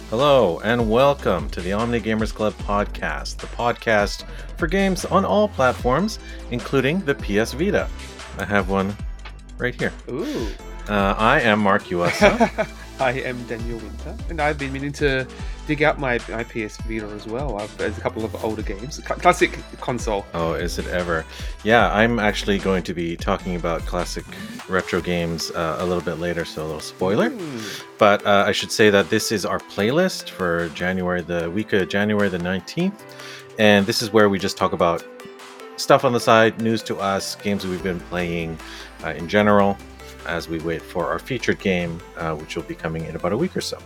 Hello, and welcome to the Omni Gamers Club podcast, the podcast for games on all platforms, including the PS Vita. I have one right here. Ooh. I am Mark Uasa. I am Daniel Winter, and I've been meaning to dig out my PS Vita as well. There's a couple of older games, classic console. Oh, is it ever? Yeah, I'm actually going to be talking about classic retro games a little bit later, so a little spoiler. But I should say that this is our playlist for the week of January the 19th. And this is where we just talk about stuff on the side, news to us, games that we've been playing in general, as we wait for our featured game, which will be coming in about a week or so.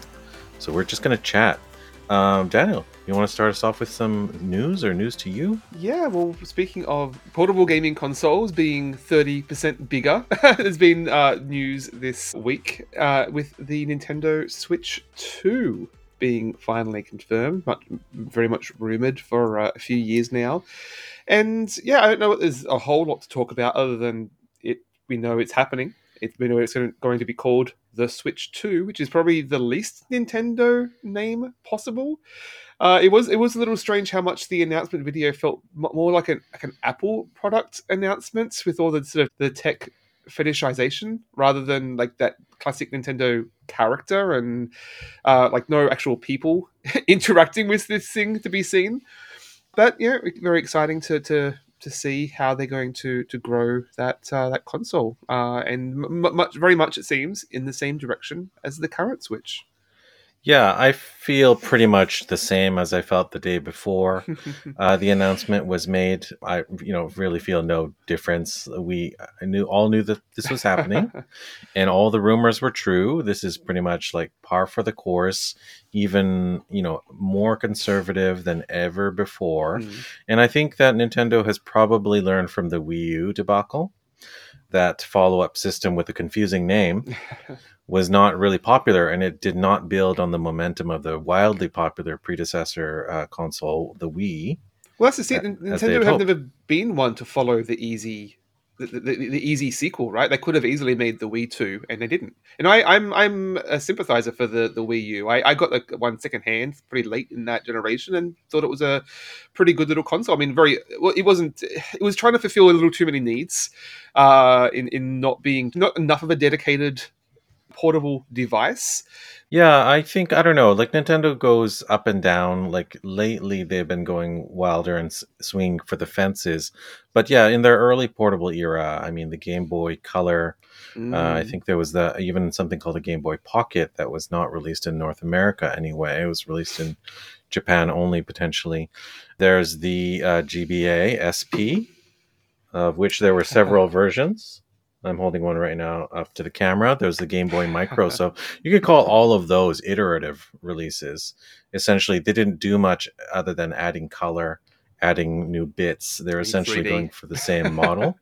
So we're just going to chat. Daniel, you want to start us off with some news or news to you? Yeah, well, speaking of portable gaming consoles being 30% bigger, there's been news this week with the Nintendo Switch 2 being finally confirmed, very much rumored for a few years now. And yeah, I don't know if there's a whole lot to talk about other than we know it's happening. We know it's going to be called the Switch 2, which is probably the least Nintendo name possible. It was a little strange how much the announcement video felt more like an Apple product announcement with all the sort of the tech fetishization rather than like that classic Nintendo character and like no actual people interacting with this thing to be seen. But yeah, very exciting to see how they're going to grow that console, and very much it seems in the same direction as the current Switch. Yeah, I feel pretty much the same as I felt the day before the announcement was made. I, really feel no difference. I knew that this was happening, and all the rumors were true. This is pretty much like par for the course, even more conservative than ever before. And I think that Nintendo has probably learned from the Wii U debacle. That follow-up system with a confusing name was not really popular, and it did not build on the momentum of the wildly popular predecessor console, the Wii. Well, that's the thing. Nintendo have never been one to follow the easy sequel, right? They could have easily made the Wii 2, and they didn't. And I'm a sympathizer for the Wii U. I got like one second hand pretty late in that generation, and thought it was a pretty good little console. I mean, it wasn't. It was trying to fulfill a little too many needs, in not being not enough of a dedicated portable device. Yeah, I think, I don't know, like Nintendo goes up and down. Like lately they've been going wilder and swinging for the fences. But yeah, in their early portable era, I mean, the Game Boy Color, I think there was even something called a Game Boy Pocket that was not released in North America anyway. It was released in Japan only, potentially. There's the GBA SP, of which there were several versions. I'm holding one right now up to the camera. There's the Game Boy Micro. So you could call all of those iterative releases. Essentially, they didn't do much other than adding color, adding new bits. They're essentially 3D. going for the same model.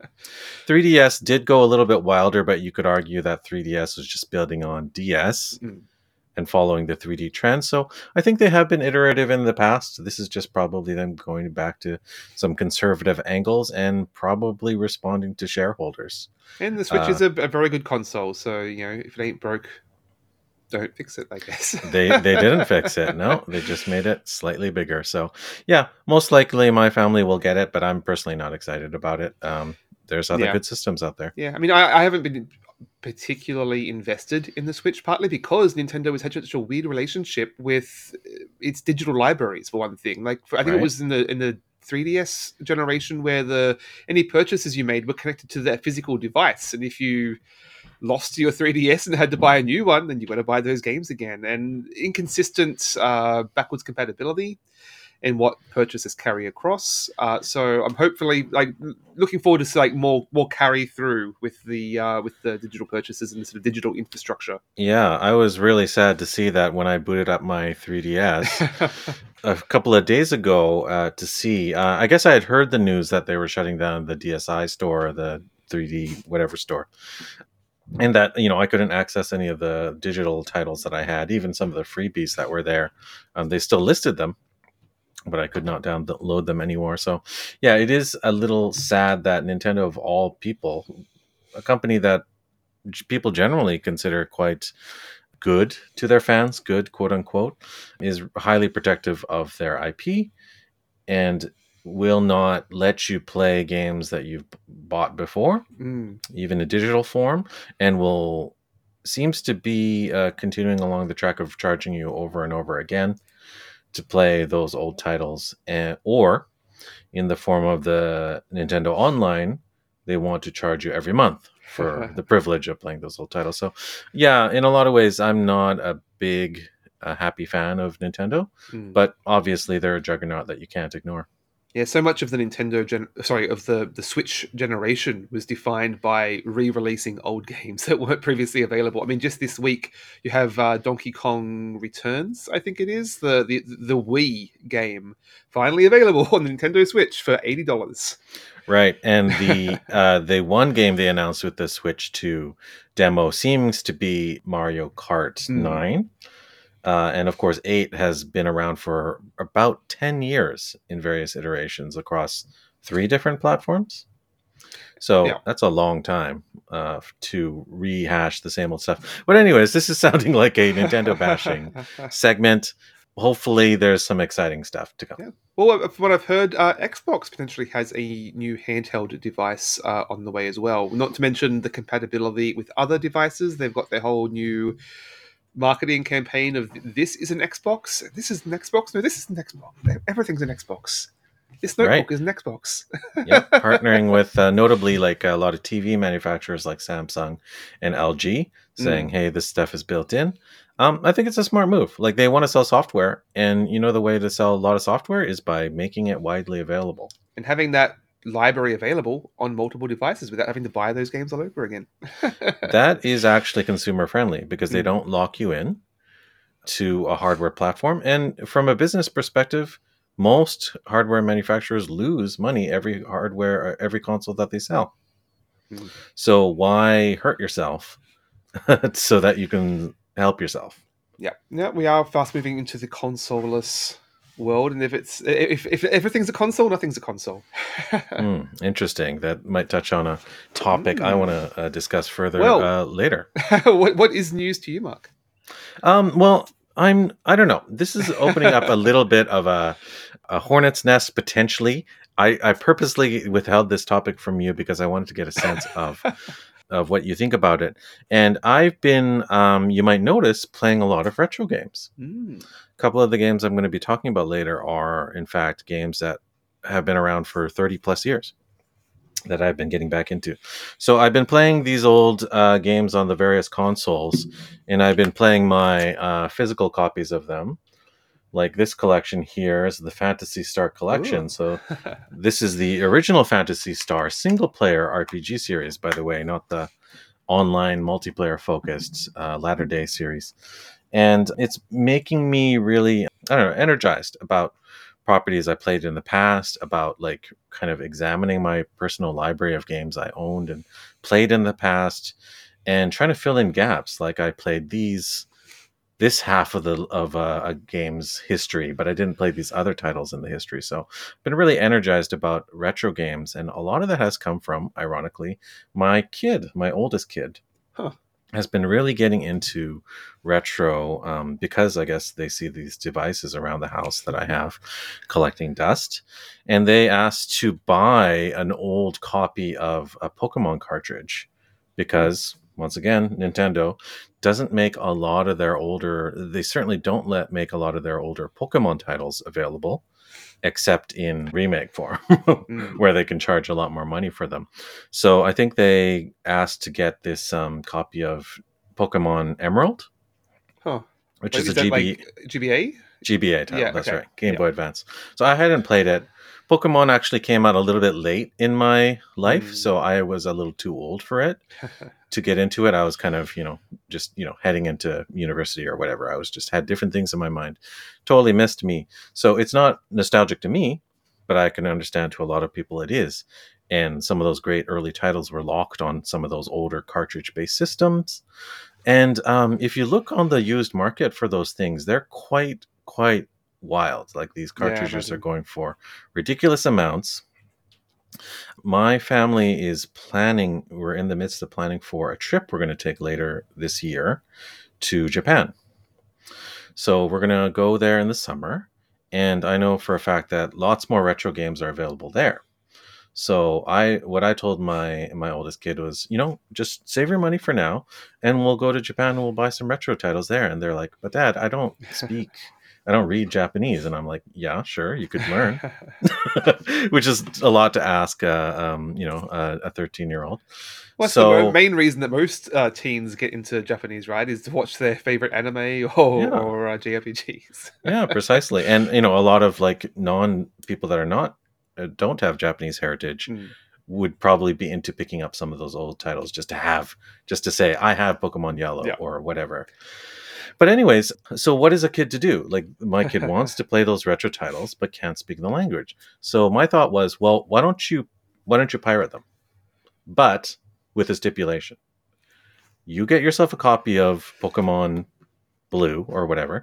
3DS did go a little bit wilder, but you could argue that 3DS was just building on DS and following the 3D trend. So I think they have been iterative in the past. This is just probably them going back to some conservative angles and probably responding to shareholders. And the Switch is a very good console, so if it ain't broke, don't fix it, I guess. They didn't fix it. No, they just made it slightly bigger. So yeah, most likely my family will get it, but I'm personally not excited about it. There's other good systems out there. Yeah, I mean, I haven't been particularly invested in the Switch, partly because Nintendo has had such a weird relationship with its digital libraries, for one thing. Like, I think it was in the 3DS generation where any purchases you made were connected to that physical device, and if you lost your 3DS and had to buy a new one, then you got to buy those games again. And inconsistent backwards compatibility and what purchases carry across. So I'm hopefully looking forward to more carry through with the digital purchases and the sort of digital infrastructure. Yeah, I was really sad to see that when I booted up my 3DS a couple of days ago to see. I guess I had heard the news that they were shutting down the DSi store, the 3D whatever store. And that, I couldn't access any of the digital titles that I had, even some of the freebies that were there. They still listed them, but I could not download them anymore. So, yeah, it is a little sad that Nintendo, of all people, a company that people generally consider quite good to their fans, good, quote unquote, is highly protective of their IP and will not let you play games that you've bought before, even in digital form, and will seems to be continuing along the track of charging you over and over again to play those old titles, or in the form of the Nintendo Online, they want to charge you every month for the privilege of playing those old titles. So, yeah, in a lot of ways, I'm not a big, happy fan of Nintendo, but obviously they're a juggernaut that you can't ignore. Yeah, so much of the of the Switch generation was defined by re-releasing old games that weren't previously available. I mean, just this week you have Donkey Kong Returns, I think it is the Wii game, finally available on the Nintendo Switch for $80. Right, and the one game they announced with the Switch 2 demo seems to be Mario Kart 9. And of course, 8 has been around for about 10 years in various iterations across 3 different platforms. So that's a long time to rehash the same old stuff. But anyways, this is sounding like a Nintendo bashing segment. Hopefully there's some exciting stuff to come. Yeah. Well, from what I've heard, Xbox potentially has a new handheld device on the way as well. Not to mention the compatibility with other devices. They've got their whole new marketing campaign of this is an Xbox. This is an Xbox. No, this is an Xbox. Everything's an Xbox. This notebook is an Xbox. Yeah, partnering with notably like a lot of TV manufacturers like Samsung and LG, saying, "Hey, this stuff is built in." I think it's a smart move. Like they want to sell software, and the way to sell a lot of software is by making it widely available and having that library available on multiple devices without having to buy those games all over again. That is actually consumer friendly because they don't lock you in to a hardware platform, and from a business perspective, most hardware manufacturers lose money every console that they sell. So why hurt yourself so that you can help yourself? Yeah, we are fast moving into the consoleless world, and if everything's a console, nothing's a console. Interesting. That might touch on a topic I want to discuss further later. What is news to you, Mark? Well, I don't know. This is opening up a little bit of a hornet's nest potentially. I purposely withheld this topic from you because I wanted to get a sense of what you think about it. And I've been, you might notice, playing a lot of retro games. A couple of the games I'm going to be talking about later are, in fact, games that have been around for 30 plus years that I've been getting back into. So I've been playing these old games on the various consoles, and I've been playing my physical copies of them. Like this collection here is the Phantasy Star collection. So this is the original Phantasy Star single player RPG series, by the way, not the online multiplayer focused latter day series. And it's making me really, energized about properties I played in the past, about like kind of examining my personal library of games I owned and played in the past and trying to fill in gaps. Like I played this half of a game's history, but I didn't play these other titles in the history. So I've been really energized about retro games, and a lot of that has come from, ironically, my oldest kid, has been really getting into retro because I guess they see these devices around the house that I have collecting dust, and they asked to buy an old copy of a Pokemon cartridge because, once again, Nintendo doesn't make a lot of their they certainly don't make a lot of their older Pokemon titles available, except in remake form, where they can charge a lot more money for them. So I think they asked to get this copy of Pokemon Emerald, which is a GBA? GBA title, that's right, Game Boy Advance. So I hadn't played it. Pokemon actually came out a little bit late in my life, so I was a little too old for it to get into it. I was kind of, just, heading into university or whatever. I was just had different things in my mind. Totally missed me. So it's not nostalgic to me, but I can understand to a lot of people it is. And some of those great early titles were locked on some of those older cartridge-based systems. And if you look on the used market for those things, they're quite wild. Like these cartridges are going for ridiculous amounts. My family we're in the midst of planning for a trip we're going to take later this year to Japan. So we're going to go there in the summer. And I know for a fact that lots more retro games are available there. So what I told my oldest kid was, just save your money for now, and we'll go to Japan and we'll buy some retro titles there. And they're like, "But Dad, I don't read Japanese." And I'm like, "Yeah, sure, you could learn," which is a lot to ask, a 13-year-old. What's So the main reason that most teens get into Japanese, right? Is to watch their favorite anime yeah, or JRPGs. yeah, precisely. And a lot of like non people that are not don't have Japanese heritage Mm. would probably be into picking up some of those old titles just to say I have Pokemon Yellow Yeah. or whatever. But anyways, so what is a kid to do? Like my kid wants to play those retro titles but can't speak the language. So my thought was, well, why don't you pirate them? But with a stipulation. You get yourself a copy of Pokemon Blue or whatever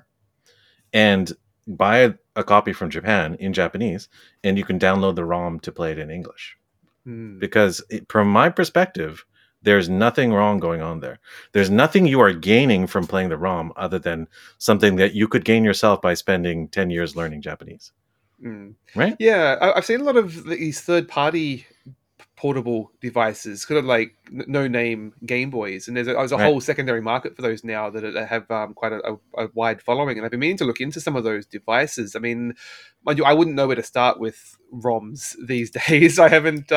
and buy a copy from Japan in Japanese, and you can download the ROM to play it in English. Mm. Because from my perspective, there's nothing wrong going on there. There's nothing you are gaining from playing the ROM other than something that you could gain yourself by spending 10 years learning Japanese. Mm. Right? Yeah, I've seen a lot of these third-party portable devices, kind of like no-name Game Boys, and there's a Right. whole secondary market for those now that have quite a wide following. And I've been meaning to look into some of those devices. I mean, mind you, I wouldn't know where to start with ROMs these days. I haven't,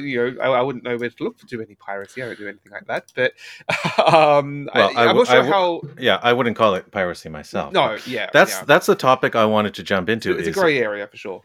I wouldn't know where to look to do any piracy. I don't do anything like that. But I'm not sure how. Yeah, I wouldn't call it piracy myself. No, yeah, That's the topic I wanted to jump into. It's a gray area for sure.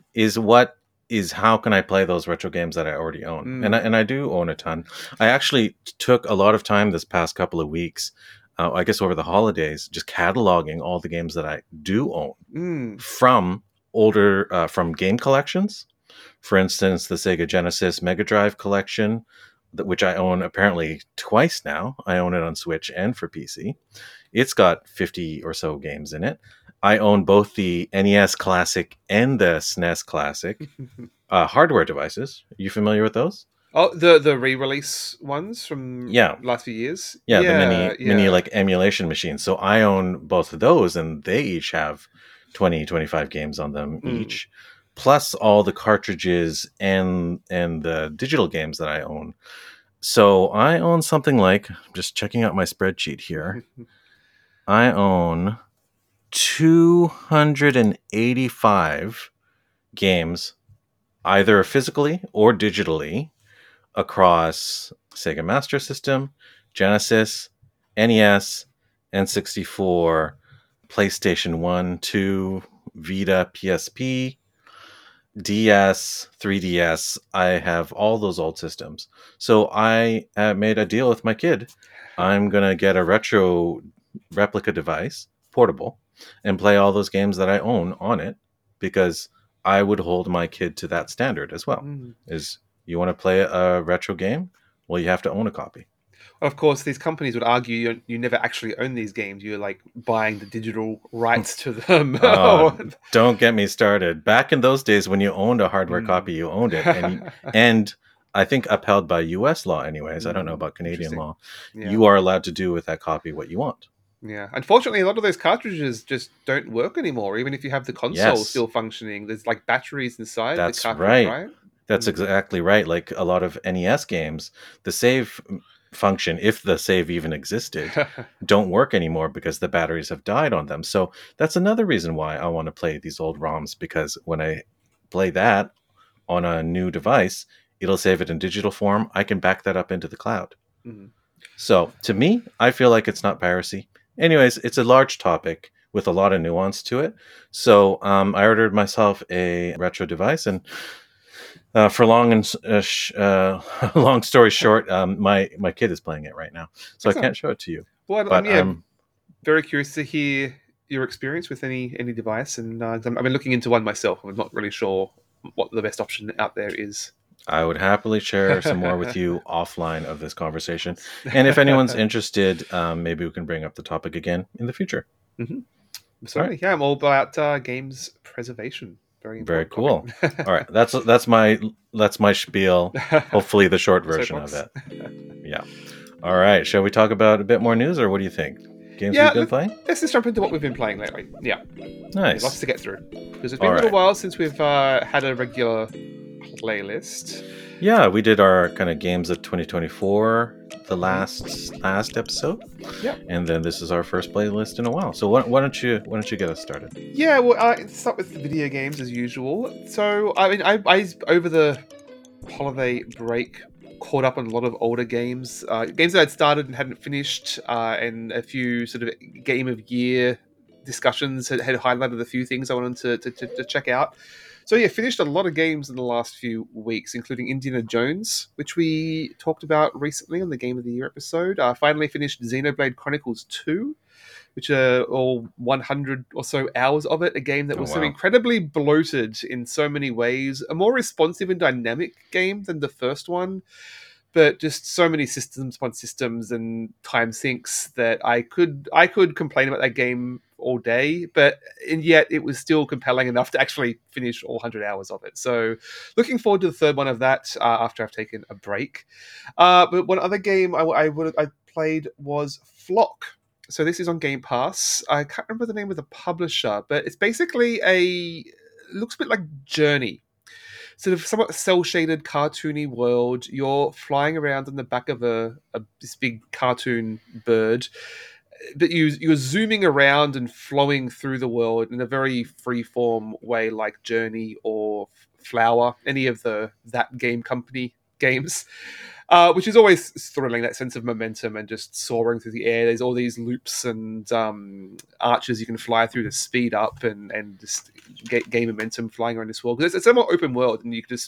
Is how can I play those retro games that I already own? Mm. And I do own a ton. I actually took a lot of time this past couple of weeks, I guess over the holidays, just cataloging all the games that I do own from older, from game collections. For instance, the Sega Genesis Mega Drive collection, which I own apparently twice now. I own it on Switch and for PC. It's got 50 or so games in it. I own both the NES Classic and the SNES Classic hardware devices. Are you familiar with those? Oh, the re-release ones from last few years. Yeah, the mini like emulation machines. So I own both of those, and they each have 20, 25 games on them each, plus all the cartridges and the digital games that I own. So I own something like, just checking out my spreadsheet here, I own 285 games, either physically or digitally, across Sega Master System, Genesis, NES, N64, PlayStation 1, 2, Vita, PSP, DS, 3DS. I have all those old systems. So I made a deal with my kid. I'm going to get a retro replica device, portable, and play all those games that I own on it, because I would hold my kid to that standard as well. Is you want to play a retro game? Well, you have to own a copy. Of course, these companies would argue you never actually own these games. You're like buying the digital rights to them. Don't get me started. Back in those days when you owned a hardware copy, you owned it. And I think upheld by US law anyways. I don't know about Canadian law. Yeah. You are allowed to do with that copy what you want. Yeah. Unfortunately, a lot of those cartridges just don't work anymore. Even if you have the console still functioning, there's like batteries inside the cartridge, right? That's exactly right. Like a lot of NES games, the save function, if the save even existed, don't work anymore because the batteries have died on them. So that's another reason why I want to play these old ROMs, because when I play that on a new device, it'll save it in digital form. I can back that up into the cloud. So to me, I feel like it's not piracy. Anyways, it's a large topic with a lot of nuance to it. So I ordered myself a retro device, and for long story short, my kid is playing it right now, so I can't show it to you. Well, but I'm very curious to hear your experience with any device, and I've been looking into one myself. I'm not really sure what the best option out there is. I would happily share some more with you offline of this conversation, and if anyone's interested, maybe we can bring up the topic again in the future. Certainly, yeah, I'm all about games preservation. Very cool. All right, that's my spiel. Hopefully, the short version of it. Yeah. All right. Shall we talk about a bit more news, or what do you think? games Yeah, we've been playing? let's just jump into what we've been playing lately. Yeah, there's lots Nice. to get through because it's been All a little right. while since we've had a regular playlist. Yeah, we did our kind of games of 2024 the last episode. Yep. And then this is our first playlist in a while. So why don't you get us started? Yeah, well, let's start with video games as usual. So, I mean, I over the holiday break caught up on a lot of older games, games that I'd started and hadn't finished, and a few sort of game of year discussions had highlighted a few things I wanted to check out. So yeah, finished a lot of games in the last few weeks, including Indiana Jones, which we talked about recently on the Game of the Year episode. Finally finished Xenoblade Chronicles 2, which are all 100 or so hours of it. A game that Oh, was so wow. incredibly bloated in so many ways. A more responsive and dynamic game than the first one, but just so many systems upon systems and time sinks that I could complain about that game all day, and yet it was still compelling enough to actually finish all 100 hours of it. So looking forward to the third one of that after I've taken a break. But one other game I played was Flock. So this is on Game Pass. I can't remember the name of the publisher, but it's basically looks a bit like Journey, sort of somewhat cell shaded, cartoony world. You're flying around on the back of this big cartoon bird, but you're zooming around and flowing through the world in a very freeform way, like Journey or Flower, any of that game company games. Which is always thrilling, that sense of momentum and just soaring through the air. There's all these loops and arches you can fly through to speed up and just gain momentum flying around this world. Because it's a more open world, and you can just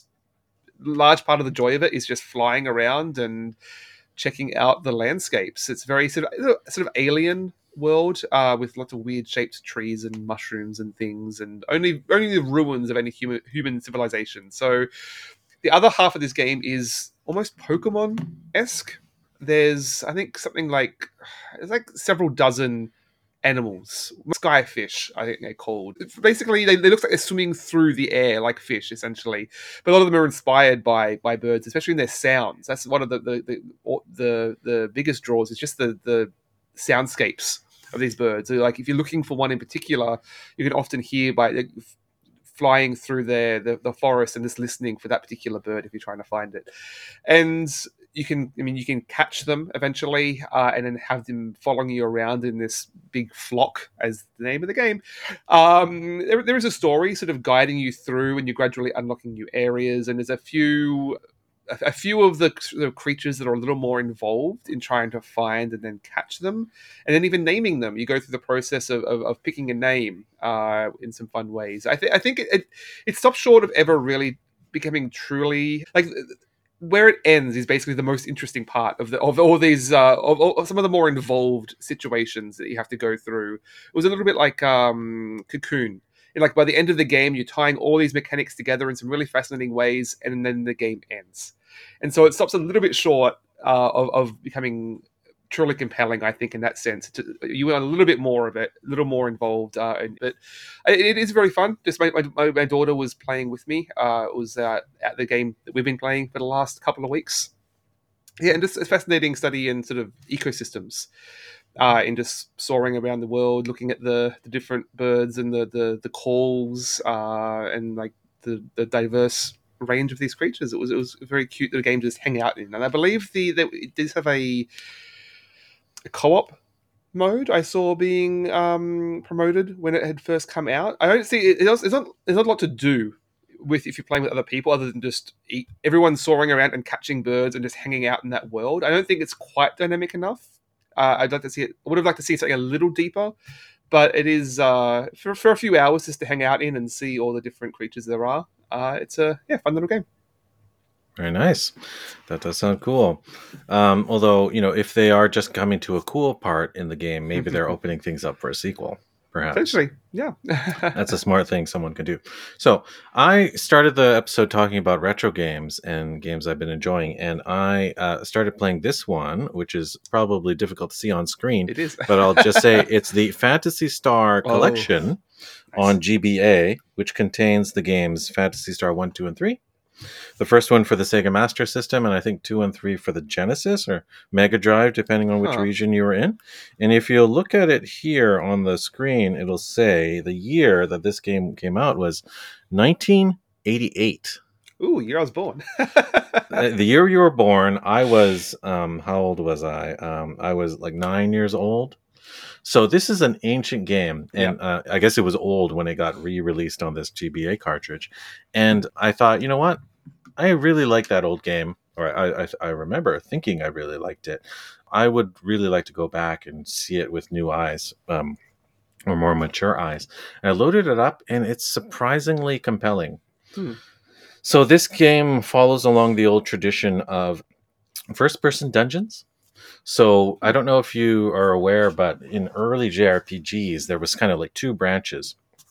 large part of the joy of it is just flying around and checking out the landscapes. It's very sort of alien world with lots of weird shaped trees and mushrooms and things, and only the ruins of any human civilization. So the other half of this game is almost Pokemon-esque. There's, I think, there's like several dozen animals. Skyfish, I think they're called. Basically, they look like they're swimming through the air like fish, essentially. But a lot of them are inspired by birds, especially in their sounds. That's one of the biggest draws. Is just the soundscapes of these birds. So, like, if you're looking for one in particular, you can often hear flying through the forest and just listening for that particular bird if you're trying to find it. And you can catch them eventually, and then have them following you around in this big flock, as the name of the game. There is a story sort of guiding you through, and you're gradually unlocking new areas. And there's a few of the creatures that are a little more involved in trying to find and then catch them, and then even naming them. You go through the process of picking a name in some fun ways. I think it stops short of ever really becoming truly like. Where it ends is basically the most interesting part of all these of some of the more involved situations that you have to go through. It was a little bit like Cocoon. And like by the end of the game, you're tying all these mechanics together in some really fascinating ways, and then the game ends. And so it stops a little bit short of becoming truly compelling, I think, in that sense. You want a little bit more of it, a little more involved. But it is very fun. Just my daughter was playing with me. It was at the game that we've been playing for the last couple of weeks. Yeah, and just a fascinating study in sort of ecosystems. In just soaring around the world, looking at the different birds and the calls, and like the diverse range of these creatures. It was very cute, the game to just hang out in. And I believe it does have a co-op mode I saw being promoted when it had first come out. I don't see it. There's not a lot to do with if you're playing with other people other than just everyone soaring around and catching birds and just hanging out in that world. I don't think it's quite dynamic enough. I'd like to see it. I would have liked to see something a little deeper, but it is for a few hours just to hang out in and see all the different creatures there are. It's a fun little game. Very nice. That does sound cool. Although, if they are just coming to a cool part in the game, maybe they're opening things up for a sequel, perhaps. Potentially, yeah. That's a smart thing someone can do. So I started the episode talking about retro games and games I've been enjoying, and I started playing this one, which is probably difficult to see on screen. It is. But I'll just say it's the Phantasy Star Collection on GBA, which contains the games Phantasy Star 1, 2, and 3, The first one for the Sega Master System, and I think 2 and 3 for the Genesis or Mega Drive, depending on which Huh. region you were in. And if you look at it here on the screen, it'll say the year that this game came out was 1988. Ooh, year I was born. The year you were born, I was, how old was I? I was like 9 years old. So this is an ancient game, Yeah. and I guess it was old when it got re-released on this GBA cartridge. And I thought, you know what? I really like that old game, or I remember thinking I really liked it. I would really like to go back and see it with new eyes, or more mature eyes. And I loaded it up, and it's surprisingly compelling. Hmm. So this game follows along the old tradition of first-person dungeons. So I don't know if you are aware, but in early JRPGs, there was kind of like two branches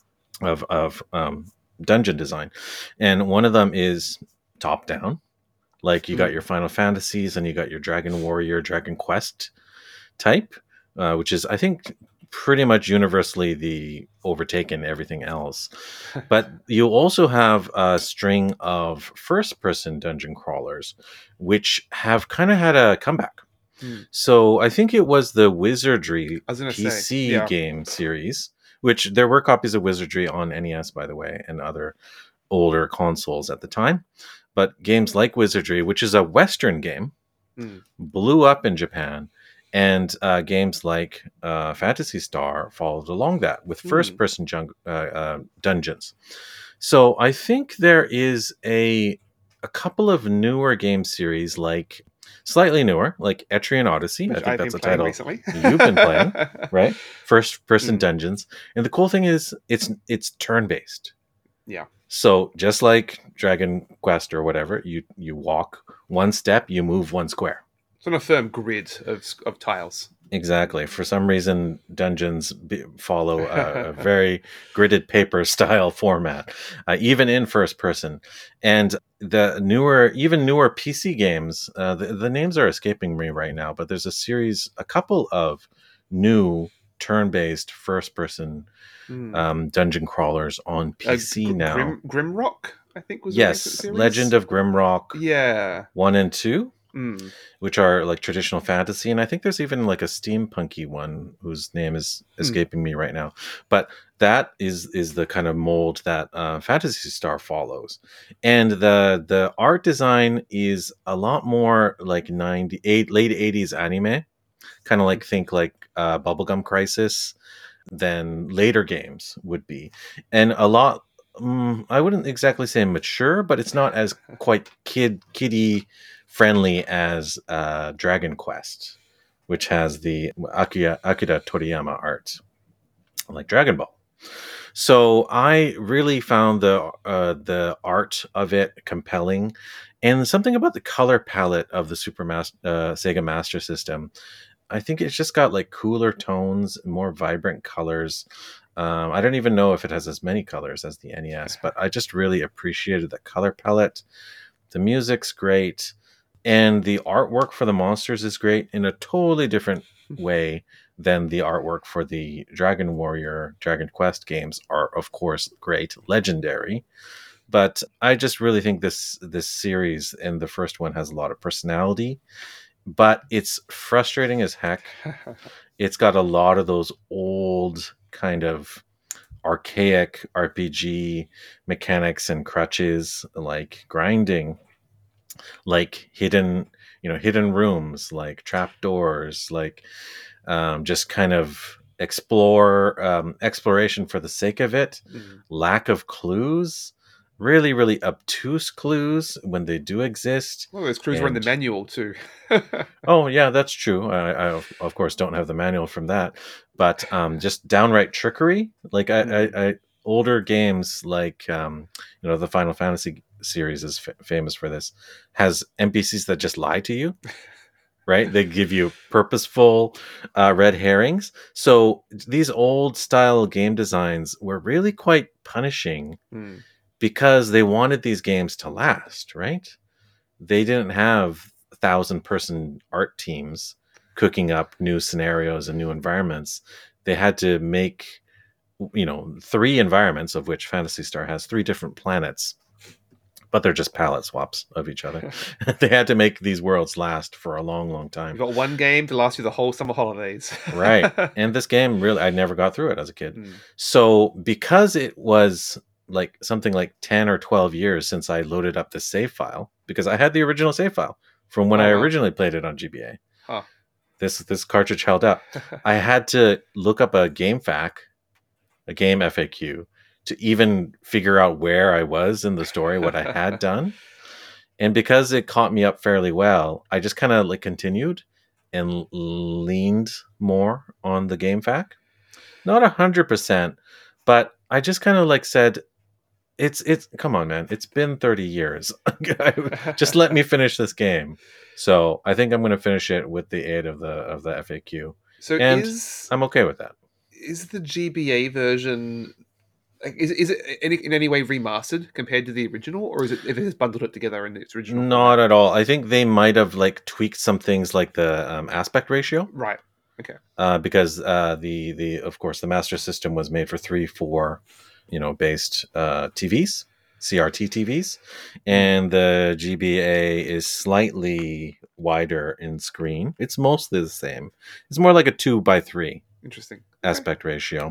of dungeon design, and one of them is top down. Like you got your Final Fantasies and you got your Dragon Warrior, Dragon Quest type, which is I think pretty much universally the overtaken everything else. But you also have a string of first-person dungeon crawlers, which have kind of had a comeback. So I think it was the Wizardry I was gonna say, PC yeah. game series, which there were copies of Wizardry on NES, by the way, and other older consoles at the time. But games like Wizardry, which is a Western game, blew up in Japan. And games like Fantasy Star followed along that with first-person dungeons. So I think there is a couple of newer game series, like slightly newer, like Etrian Odyssey. Which I think I've that's been a playing title recently. you've been playing, right? First-person dungeons, and the cool thing is it's turn-based. Yeah. So just like Dragon Quest or whatever, you walk one step, you move one square. It's on a firm grid of tiles. Exactly. For some reason, dungeons follow a very gridded paper style format, even in first person. And the even newer PC games, the names are escaping me right now, but there's a couple of new turn-based first-person dungeon crawlers on PC now. Grimrock, I think, was a recent Yes, series. Legend of Grimrock Yeah. 1 and 2. Which are like traditional fantasy, and I think there's even like a steampunky one whose name is escaping me right now. But that is the kind of mold that Fantasy Star follows, and the art design is a lot more like late 80s anime, kind of like think like Bubblegum Crisis than later games would be, and a lot. I wouldn't exactly say mature, but it's not as quite kiddie friendly as Dragon Quest, which has the Akira Toriyama art, like Dragon Ball. So I really found the art of it compelling, and something about the color palette of the Sega Master System. I think it's just got like cooler tones, more vibrant colors. I don't even know if it has as many colors as the NES, but I just really appreciated the color palette. The music's great, and the artwork for the monsters is great in a totally different way than the artwork for the Dragon Warrior, Dragon Quest games are, of course, great, legendary. But I just really think this series and the first one has a lot of personality, but it's frustrating as heck. It's got a lot of those old kind of archaic RPG mechanics and crutches, like grinding, like hidden rooms, like trapdoors, like just kind of exploration for the sake of it, lack of clues, really obtuse clues when they do exist. Well, those clues were in the manual too. Oh yeah, that's true. I of course don't have the manual from that, but just downright trickery. Like I older games like the Final Fantasy series is famous for this, has NPCs that just lie to you. Right, they give you purposeful red herrings. So these old style game designs were really quite punishing because they wanted these games to last. Right, they didn't have 1,000-person art teams cooking up new scenarios and new environments. They had to make 3 environments, of which Fantasy Star has 3 different planets. but they're just palette swaps of each other. They had to make these worlds last for a long, long time. You've got one game to last you the whole summer holidays. Right. And this game, really, I never got through it as a kid. Mm. So because it was like something like 10 or 12 years since I loaded up the save file, because I had the original save file from when I wow. originally played it on GBA. Huh. This cartridge held up. I had to look up a game FAQ, to even figure out where I was in the story, what I had done. And because it caught me up fairly well, I just kind of like continued and leaned more on the game fact. Not 100%, but I just kind of like said, it's come on, man, it's been 30 years. Just let me finish this game. So I think I'm going to finish it with the aid of the FAQ. So And I'm okay with that. is the GBA version, is it in any way remastered compared to the original, or is it if it has bundled it together in its original Not format? at all. I think they might have like tweaked some things like the aspect ratio. Right. Okay. Because the of course the Master System was made for 3:4, based TVs, CRT TVs, and the GBA is slightly wider in screen. It's mostly the same. It's more like a 2:3 Interesting aspect ratio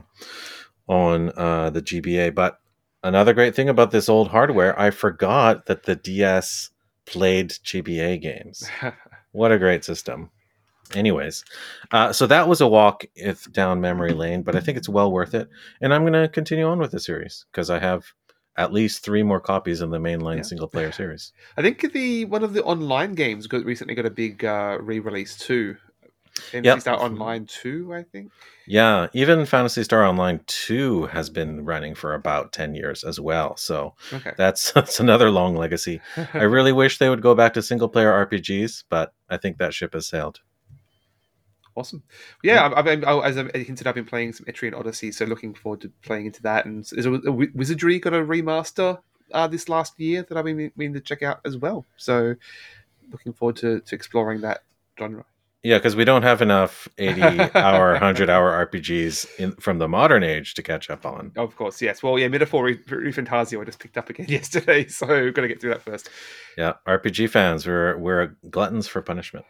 on the GBA. But another great thing about this old hardware, I forgot that the DS played GBA games. What a great system. Anyways, so that was a walk down memory lane, but I think it's well worth it. And I'm going to continue on with the series because I have at least 3 more copies in the mainline single player series. I think one of the online games recently got a big re-release too. Phantasy Star Online 2, I think. Yeah, even Phantasy Star Online 2 has been running for about 10 years as well. So that's another long legacy. I really wish they would go back to single player RPGs, but I think that ship has sailed. Awesome. Yeah, as I hinted, I've been playing some Etrian Odyssey, so looking forward to playing into that. And is Wizardry got a remaster this last year that I've been meaning to check out as well. So looking forward to exploring that genre. Yeah, because we don't have enough 80-hour, 100-hour RPGs from the modern age to catch up on. Of course, yes. Well, yeah, Metaphor ReFantazio I just picked up again yesterday, so we've got to get through that first. Yeah, RPG fans, we're gluttons for punishment.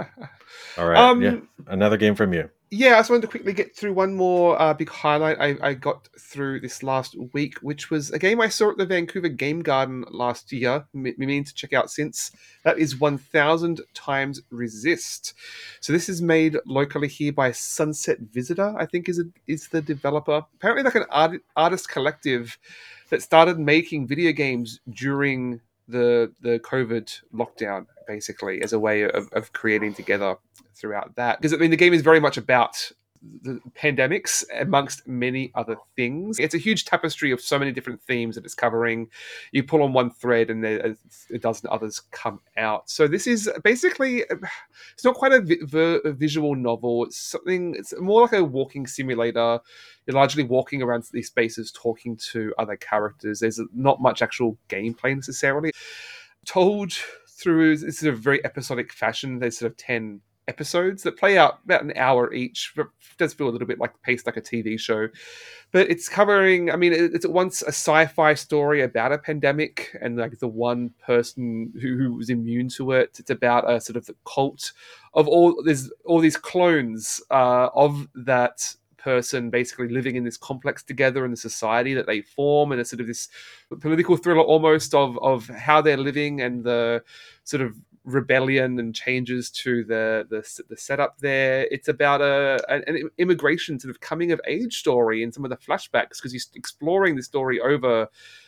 All right, another game from you. Yeah, I just wanted to quickly get through one more big highlight I got through this last week, which was a game I saw at the Vancouver Game Garden last year. Meaning to check out since. That is 1000 Times Resist. So this is made locally here by Sunset Visitor, I think is the developer. Apparently like an artist collective that started making video games during the COVID lockdown, basically, as a way of creating together throughout that. Because I mean, the game is very much about the pandemics amongst many other things. It's a huge tapestry of so many different themes that it's covering. You pull on one thread and a dozen others come out. So this is basically, it's not quite a visual novel. It's more like a walking simulator. You're largely walking around these spaces talking to other characters. There's not much actual gameplay necessarily. Told through this sort of very episodic fashion. There's sort of 10 episodes that play out about an hour each. It does feel a little bit paced like a TV show, but it's covering, I mean, it's at once a sci-fi story about a pandemic and like the one person who was immune to it. It's about a sort of cult of all these clones of that person basically living in this complex together in the society that they form, and a sort of this political thriller almost of how they're living and the sort of rebellion and changes to the setup there. It's about an immigration sort of coming of age story in some of the flashbacks, because he's exploring the story over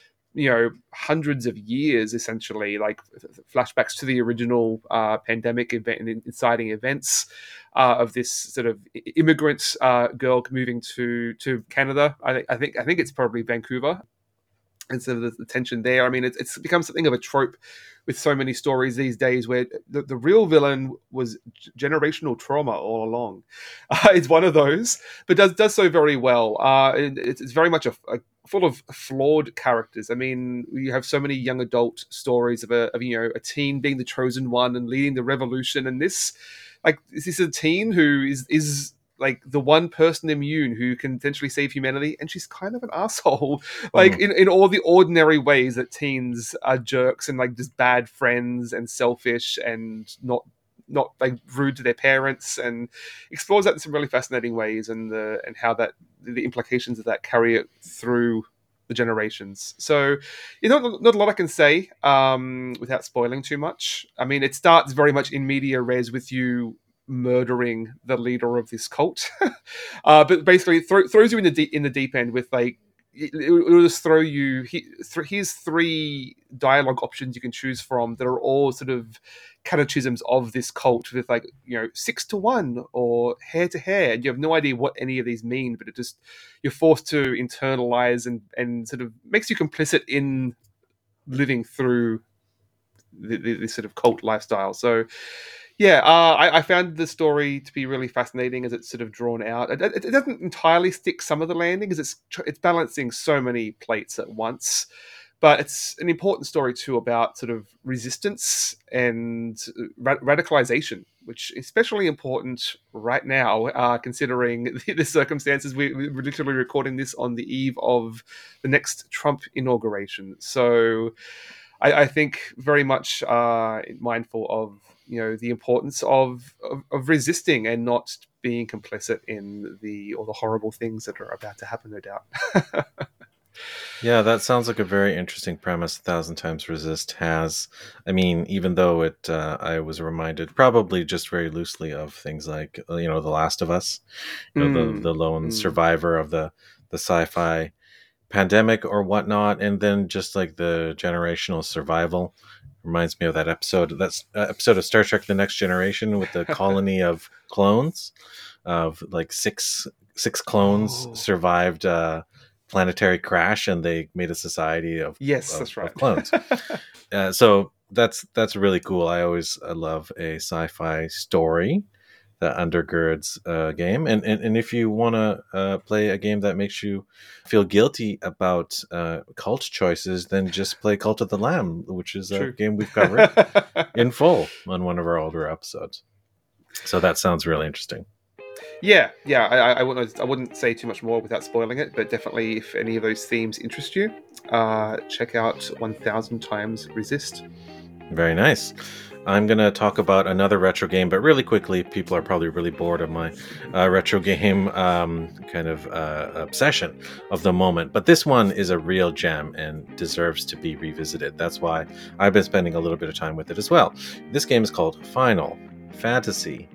hundreds of years, essentially, like flashbacks to the original pandemic event and inciting events of this sort of immigrant girl moving to Canada. I think it's probably Vancouver. And so the tension there. I mean, it's become something of a trope with so many stories these days, where the real villain was generational trauma all along. It's one of those, but does so very well. It's very much full of flawed characters. I mean, you have so many young adult stories of a teen being the chosen one and leading the revolution, and this is a teen who is like the one person immune who can potentially save humanity, and she's kind of an asshole, like Mm. in all the ordinary ways that teens are jerks and like just bad friends and selfish and not like rude to their parents, and explores that in some really fascinating ways, and how that the implications of that carry it through the generations. So, not a lot I can say without spoiling too much. I mean, it starts very much in media res with you murdering the leader of this cult, but basically it throws you in the deep end with like it'll just throw you. Here's three dialogue options you can choose from that are all sort of catechisms of this cult with like 6 to 1 or hair to hair, and you have no idea what any of these mean, but it just you're forced to internalize and sort of makes you complicit in living through this sort of cult lifestyle. So yeah, I found the story to be really fascinating as it's sort of drawn out. It doesn't entirely stick some of the landing as it's balancing so many plates at once, but it's an important story too about sort of resistance and radicalization, which is especially important right now, considering the circumstances. We're literally recording this on the eve of the next Trump inauguration. So I think very much mindful of the importance of resisting and not being complicit in all the horrible things that are about to happen, no doubt. Yeah, that sounds like a very interesting premise. A Thousand Times Resist has, I mean, even though I was reminded probably just very loosely of things like, The Last of Us, the Mm, lone mm. survivor of the sci-fi pandemic or whatnot, and then just like the generational survival reminds me of that episode. That's episode of Star Trek: The Next Generation with the colony of clones, of like six clones Oh, survived planetary crash, and they made a society of yes, that's right. clones. So that's really cool. I love a sci-fi story that undergirds a game, and if you want to play a game that makes you feel guilty about cult choices, then just play Cult of the Lamb, which is a True. game we've covered in full on one of our older episodes. So that sounds really interesting. Yeah. I wouldn't say too much more without spoiling it, but definitely, if any of those themes interest you, check out 1000 Times Resist. Very nice. I'm going to talk about another retro game, but really quickly. People are probably really bored of my retro game kind of obsession of the moment. But this one is a real gem and deserves to be revisited. That's why I've been spending a little bit of time with it as well. This game is called Final Fantasy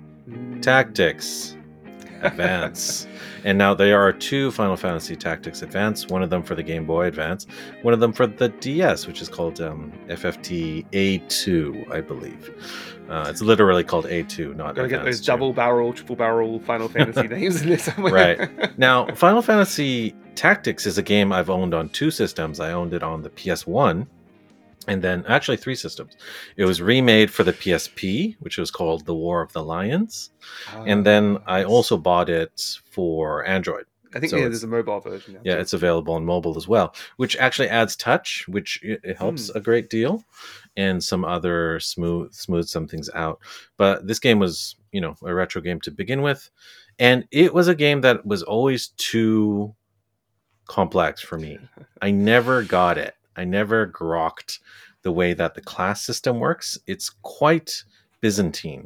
Tactics Advance. And now there are two Final Fantasy Tactics Advance, one of them for the Game Boy Advance, one of them for the DS, which is called FFT A2, I believe. It's literally called A2, not Gotta Advance get those 2. double barrel, triple barrel Final Fantasy names in there somewhere. Right. Now, Final Fantasy Tactics is a game I've owned on two systems. I owned it on the PS1, and then actually three systems. It was remade for the PSP, which was called The War of the Lions. And then I Yes. also bought it for Android. I think So there's a mobile version now. yeah, too. it's available on mobile as well, which actually adds touch, which it helps a great deal, and some other smooth some things out. But this game was, a retro game to begin with, and it was a game that was always too complex for me. I never got it. I never grokked the way that the class system works. It's quite Byzantine.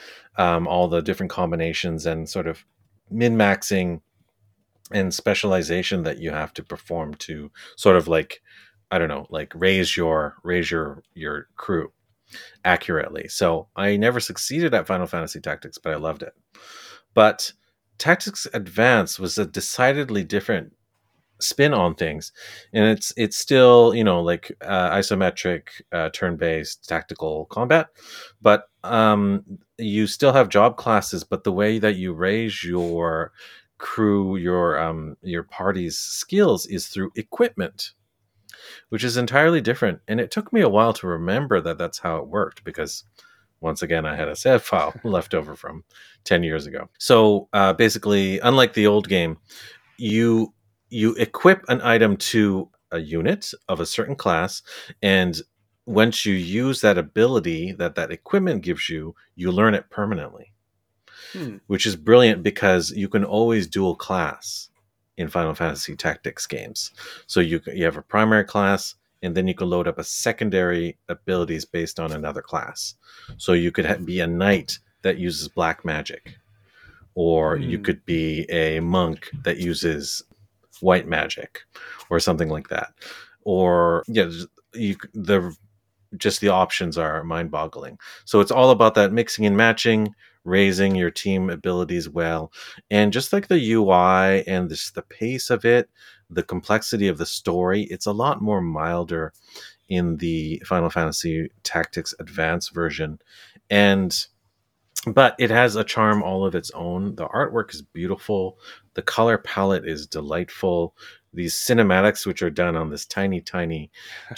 All the different combinations and sort of min-maxing and specialization that you have to perform to sort of like, I don't know, like raise your crew accurately. So I never succeeded at Final Fantasy Tactics, but I loved it. But Tactics Advance was a decidedly different spin on things, and it's still, like isometric turn-based tactical combat, but you still have job classes, but the way that you raise your crew, your party's skills, is through equipment, which is entirely different. And it took me a while to remember that that's how it worked, because once again I had a save file left over from 10 years ago. So basically, unlike the old game, you equip an item to a unit of a certain class, and once you use that ability that equipment gives you, you learn it permanently. Hmm. which is brilliant because you can always dual class in Final Fantasy Tactics games. So you have a primary class, and then you can load up a secondary abilities based on another class. So you could be a knight that uses black magic, or you Hmm. could be a monk that uses white magic, or something like that. Or yeah, just the options are mind-boggling. So it's all about that mixing and matching, raising your team abilities well, and just like the UI and the pace of it, the complexity of the story, it's a lot more milder in the Final Fantasy Tactics Advance version, and but it has a charm all of its own. The artwork is beautiful. The color palette is delightful. These cinematics, which are done on this tiny, tiny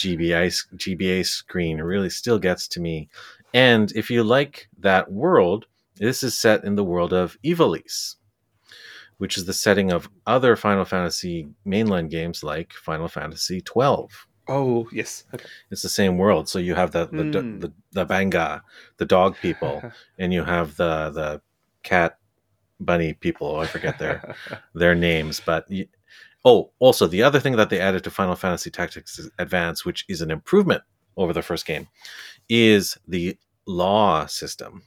GBA screen, really still gets to me. And if you like that world, this is set in the world of Ivalice, which is the setting of other Final Fantasy mainline games like Final Fantasy 12. Oh, yes. Okay. It's the same world. So you have Hmm. the Banga, the dog people, and you have the cat bunny people. Oh, I forget their names, but oh, also the other thing that they added to Final Fantasy Tactics Advance, which is an improvement over the first game, is the law system.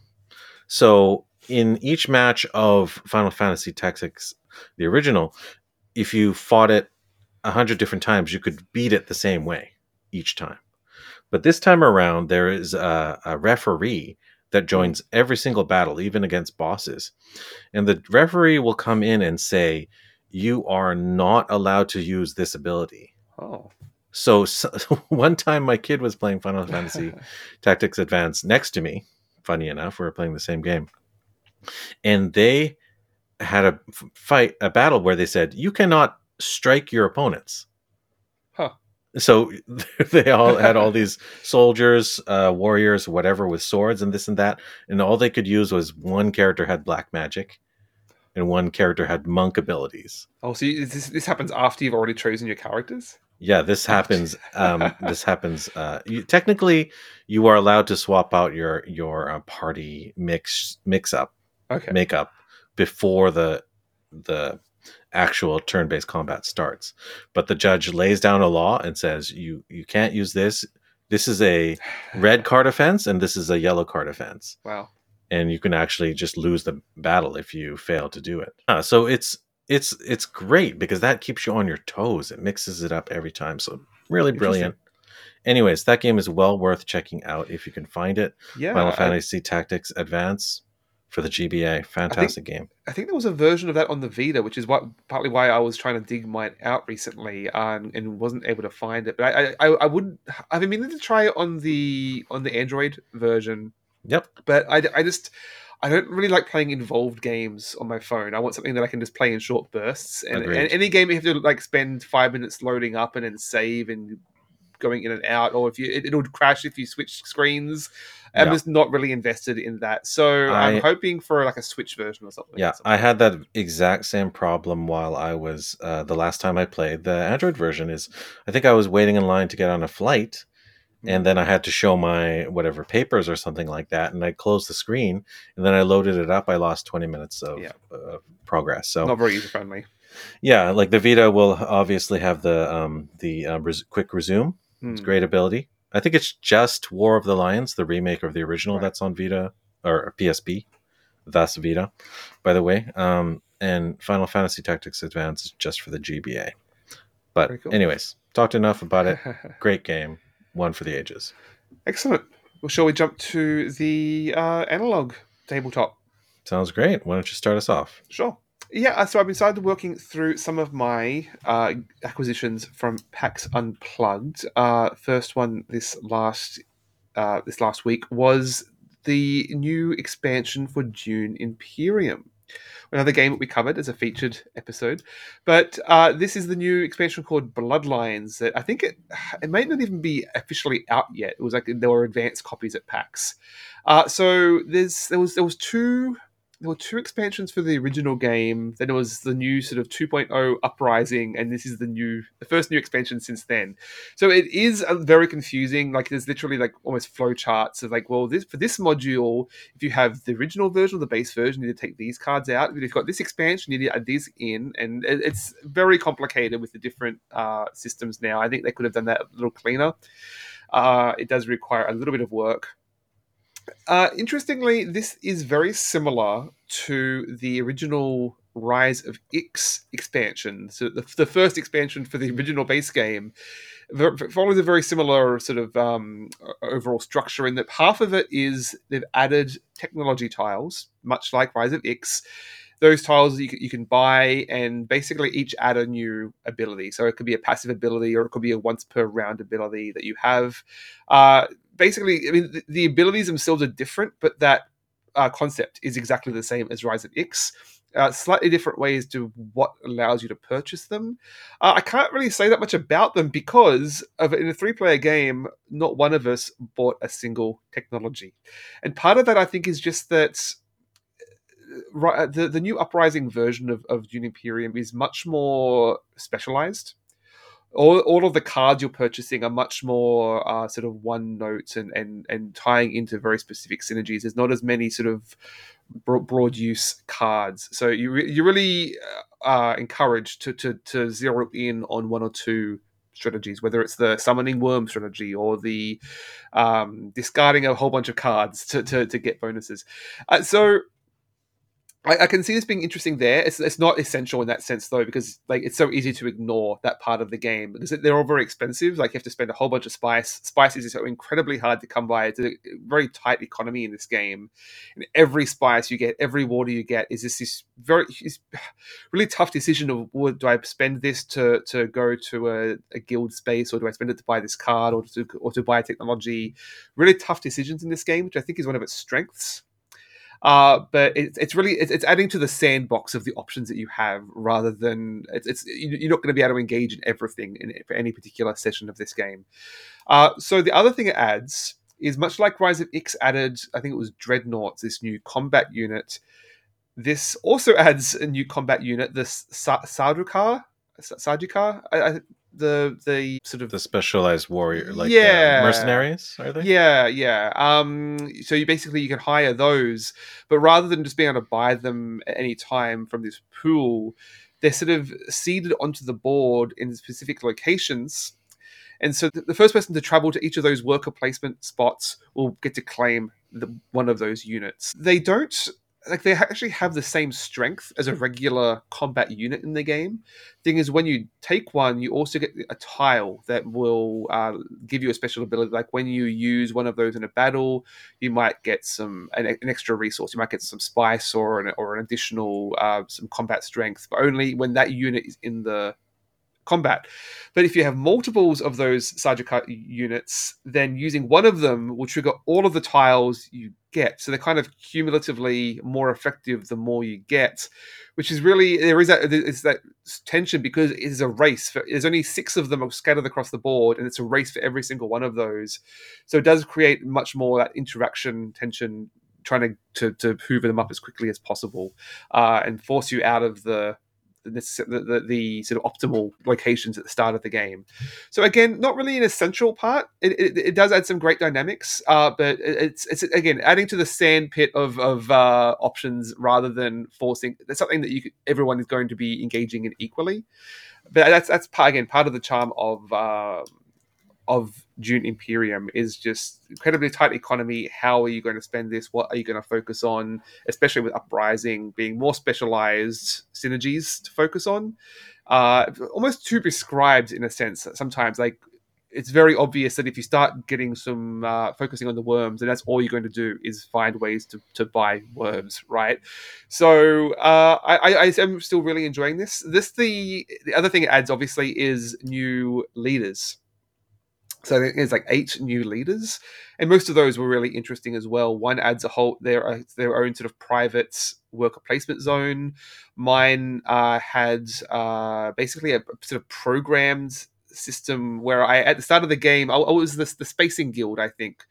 So in each match of Final Fantasy Tactics, the original, if you fought it 100 different times, you could beat it the same way each time. But this time around, there is a referee that Hmm. joins every single battle, even against bosses. And the referee will come in and say, "You are not allowed to use this ability." Oh. So one time, my kid was playing Final Fantasy Tactics Advance next to me. Funny enough, we were playing the same game, and they had a battle where they said, "You cannot strike your opponents." Huh. So they all had all these soldiers, warriors, whatever, with swords and this and that, and all they could use was one character had black magic, and one character had monk abilities. Oh, so this happens after you've already chosen your characters? Yeah, this Oh, happens. This happens. Technically, you are allowed to swap out your party mix up okay. makeup before the actual turn-based combat starts. But the judge lays down a law and says you can't use this. This is a red card offense and this is a yellow card offense. Wow. And you can actually just lose the battle if you fail to do it. So it's great because that keeps you on your toes. It mixes it up every time. So really Interesting. brilliant. Anyways, that game is well worth checking out if you can find it. Final Yeah, Fantasy Tactics Advance for the GBA. I think Fantastic game. I think there was a version of that on the Vita, which is partly why I was trying to dig mine out recently, and wasn't able to find it. But I would I've been meaning to try it on the Android version, Yep. but I don't really like playing involved games on my phone. I want something that I can just play in short bursts. And Agreed. any game you have to like spend 5 minutes loading up and then save and going in and out, or if it'll crash if you switch screens. I'm Yeah. just not really invested in that. So I'm I hoping for like a Switch version or something yeah, at some I point. had that exact same problem while I was the last time I played. The Android version is I think I was waiting in line to get on a flight and then I Mm, had to show my whatever papers or something like that and I closed the screen and then I loaded it up. I lost 20 minutes yeah, of progress. So not very user friendly. yeah, like the Vita will obviously have the quick resume. It's a Mm, great ability. I think it's just War of the Lions, the remake of the original right. that's on Vita or PSP, thus Vita, by the way. And Final Fantasy Tactics Advance is just for the GBA. But Very cool. anyways, talked enough about it. Great game, one for the ages. Excellent. Well, shall we jump to the analog tabletop? Sounds great. Why don't you start us off? Sure. Yeah, so I've been started working through some of my acquisitions from PAX Unplugged. First one this last week was the new expansion for Dune Imperium, another game that we covered as a featured episode. But this is the new expansion called Bloodlines. That I think it might not even be officially out yet. It was like there were advanced copies at PAX. So there was two there were two expansions for the original game. Then there was the new sort of 2.0 Uprising, and this is the first new expansion since then. So it is very confusing. Like there's literally like almost flow charts of like, well, this for this module, if you have the original version or the base version, you need to take these cards out. If you've got this expansion, you need to add these in, and it's very complicated with the different systems now. I think they could have done that a little cleaner. It does require a little bit of work. Interestingly, this is very similar to the original Rise of Ix expansion. So the first expansion for the original base game follows a very similar sort of overall structure in that half of it is they've added technology tiles, much like Rise of Ix. Those tiles you can buy, and basically each add a new ability. So it could be a passive ability, or it could be a once per round ability that you have. Basically, I mean, the abilities themselves are different, but that concept is exactly the same as Rise of Ix. Slightly different ways to what allows you to purchase them. I can't really say that much about them because in a three-player game, not one of us bought a single technology, and part of that I think is just that the new Uprising version of Dune Imperium is much more specialized. All of the cards you're purchasing are much more sort of one note and tying into very specific synergies. There's not as many sort of broad use cards, so you really encouraged to zero in on one or two strategies, whether it's the summoning worm strategy or the discarding a whole bunch of cards to get bonuses. So I can see this being interesting there. It's not essential in that sense though, because like it's so easy to ignore that part of the game because they're all very expensive. Like you have to spend a whole bunch of spice. Spice is so incredibly hard to come by. It's a very tight economy in this game, and every spice you get, every water you get, is this really tough decision of do I spend this to go to a guild space, or do I spend it to buy this card, or to buy technology? Really tough decisions in this game, which I think is one of its strengths. But it's adding to the sandbox of the options that you have, rather than you're not going to be able to engage in everything for any particular session of this game. So the other thing it adds is, much like Rise of Ix added, I think it was Dreadnoughts, this new combat unit. This also adds a new combat unit, the Sardaukar. The sort of The specialized warrior, like yeah, mercenaries, are they? yeah. So you can hire those, but rather than just being able to buy them at any time from this pool, they're sort of seeded onto the board in specific locations. And so the first person to travel to each of those worker placement spots will get to claim one of those units. They don't they actually have the same strength as a regular combat unit in the game. Thing is, when you take one, you also get a tile that will give you a special ability. Like when you use one of those in a battle, you might get an extra resource. You might get some spice or an additional some combat strength, but only when that unit is in the combat. But if you have multiples of those Sajika units, then using one of them will trigger all of the tiles you get. So they're kind of cumulatively more effective the more you get, which is really, it's that tension because it is a race. There's only 6 of them scattered across the board, and it's a race for every single one of those. So it does create much more that interaction tension, trying to hoover them up as quickly as possible and force you out of the sort of optimal locations at the start of the game. So again, not really an essential part. It does add some great dynamics, but it's again adding to the sandpit of options rather than forcing. That's something that everyone is going to be engaging in equally. But that's part of the charm of Dune Imperium is just incredibly tight economy. How are you going to spend this? What are you going to focus on? Especially with Uprising being more specialized synergies to focus on. Almost too prescribed in a sense. Sometimes, like it's very obvious that if you start getting some focusing on the worms, and that's all you're going to do is find ways to buy worms, right? So I am still really enjoying this. The other thing it adds obviously is new leaders. So I think there's like 8 new leaders, and most of those were really interesting as well. One adds their own sort of private worker placement zone. Mine had basically a sort of programmed system where at the start of the game, I was the spacing guild, I think.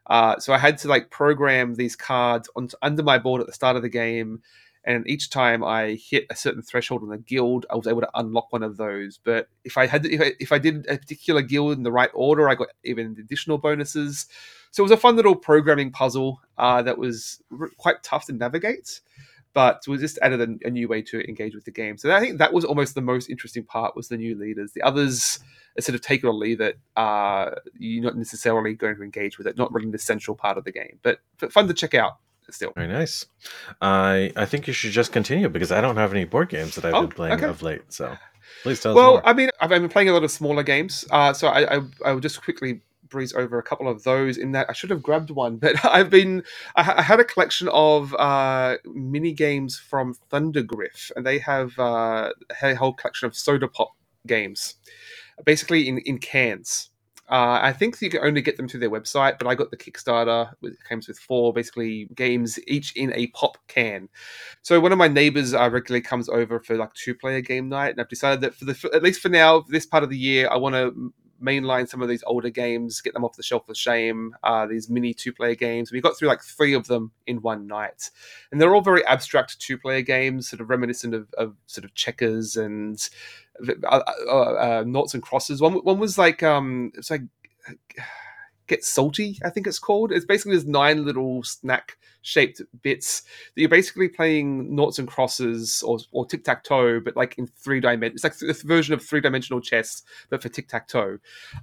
So I had to like program these cards under my board at the start of the game, and each time I hit a certain threshold in the guild, I was able to unlock one of those. But if I did a particular guild in the right order, I got even additional bonuses. So it was a fun little programming puzzle that was quite tough to navigate, but we just added a new way to engage with the game. So I think that was almost the most interesting part, was the new leaders. The others are sort of take it or leave it. You're not necessarily going to engage with it, not really an essential part of the game, but fun to check out still. Very nice. I think you should just continue because I don't have any board games that I've been Oh, playing okay. of late. So please tell us Well, more. I mean, I've been playing a lot of smaller games, so I will just quickly breeze over a couple of those. In that, I should have grabbed one, but I had a collection of mini games from Thundergriff, and they have had a whole collection of soda pop games, basically in cans. I think you can only get them through their website, but I got the Kickstarter. It comes with 4 basically games, each in a pop can. So one of my neighbors regularly comes over for like 2-player game night, and I've decided that at least for now, for this part of the year, I want to mainline some of these older games, get them off the shelf for shame. These mini 2-player games. We got through like 3 of them in one night, and they're all very abstract 2-player games, sort of reminiscent of sort of checkers and noughts and crosses. One was like it's like Get Salty, I think it's called. It's basically there's 9 little snack shaped bits that you're basically playing noughts and crosses or tic tac toe, but like in 3 dimensions. It's like a version of 3-dimensional chess, but for tic tac toe.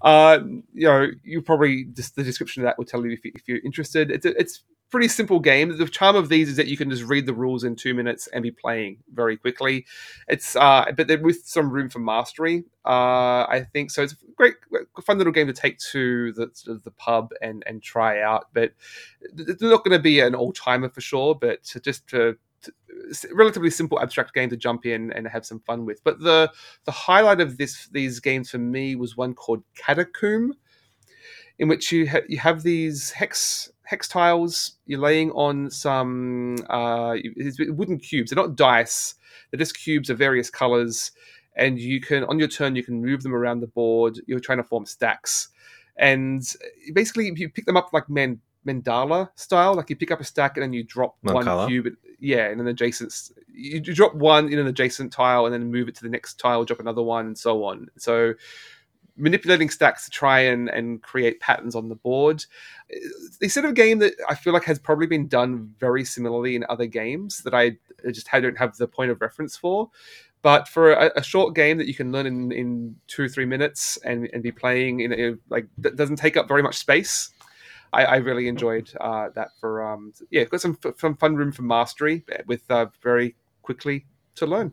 You probably just the description of that will tell you if you're interested. It's pretty simple game. The charm of these is that you can just read the rules in 2 minutes and be playing very quickly. It's but they're with some room for mastery. I think so. It's a great, fun little game to take to the pub and try out. But it's not going to be an all timer for sure. But just to relatively simple abstract game to jump in and have some fun with. But the highlight of these games for me was one called Catacomb, in which you have these hex tiles. You're laying on some wooden cubes. They're not dice. They're just cubes of various colors, and you can on your turn you can move them around the board. You're trying to form stacks, and basically you pick them up like mandala style. Like you pick up a stack and then you drop one Mancala? cube. Yeah, in an adjacent. You drop one in an adjacent tile and then move it to the next tile. Drop another one, and so on. So manipulating stacks to try and create patterns on the board. It's sort of a game that I feel like has probably been done very similarly in other games that I just don't have the point of reference for. But for a short game that you can learn in 2 or 3 minutes and be playing like that doesn't take up very much space, I really enjoyed that. Got some fun room for mastery with very quickly to learn.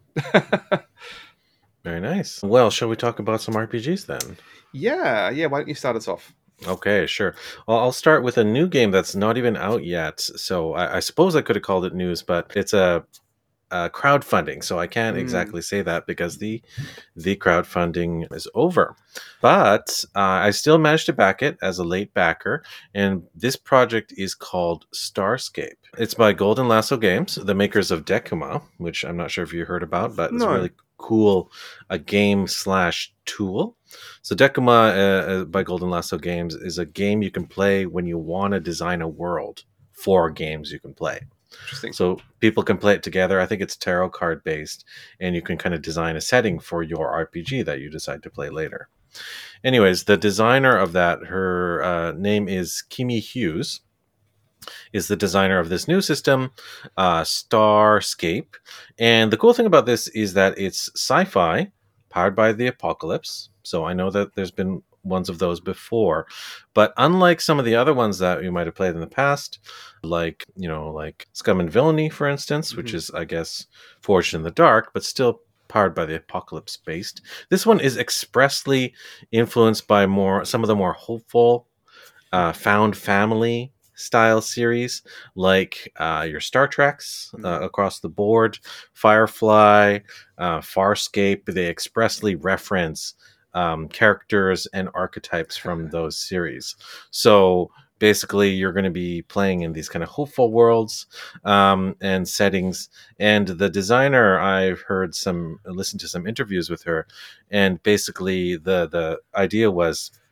Very nice. Well, shall we talk about some RPGs then? Yeah. Why don't you start us off? Okay, sure. Well, I'll start with a new game that's not even out yet. So I suppose I could have called it news, but it's a crowdfunding. So I can't exactly say that because the crowdfunding is over. But I still managed to back it as a late backer. And this project is called Starscape. It's by Golden Lasso Games, the makers of Decuma, which I'm not sure if you heard about, but it's No. really cool, a game/tool. So Decuma by Golden Lasso Games is a game you can play when you want to design a world for games you can play. Interesting. So people can play it together. I think it's tarot card based, and you can kind of design a setting for your RPG that you decide to play later. Anyways, the designer of that, her name is Kimi Hughes, is the designer of this new system, Starscape. And the cool thing about this is that it's sci-fi, powered by the apocalypse. So I know that there's been ones of those before, but unlike some of the other ones that you might have played in the past, like Scum and Villainy, for instance, which is, I guess, Forged in the Dark, but still powered by the apocalypse based. This one is expressly influenced by some of the more hopeful found family style series, like your Star Treks across the board, Firefly, Farscape. They expressly reference characters and archetypes from those series. So basically, you're going to be playing in these kind of hopeful worlds and settings. And the designer, I've listened to some interviews with her, and basically the idea was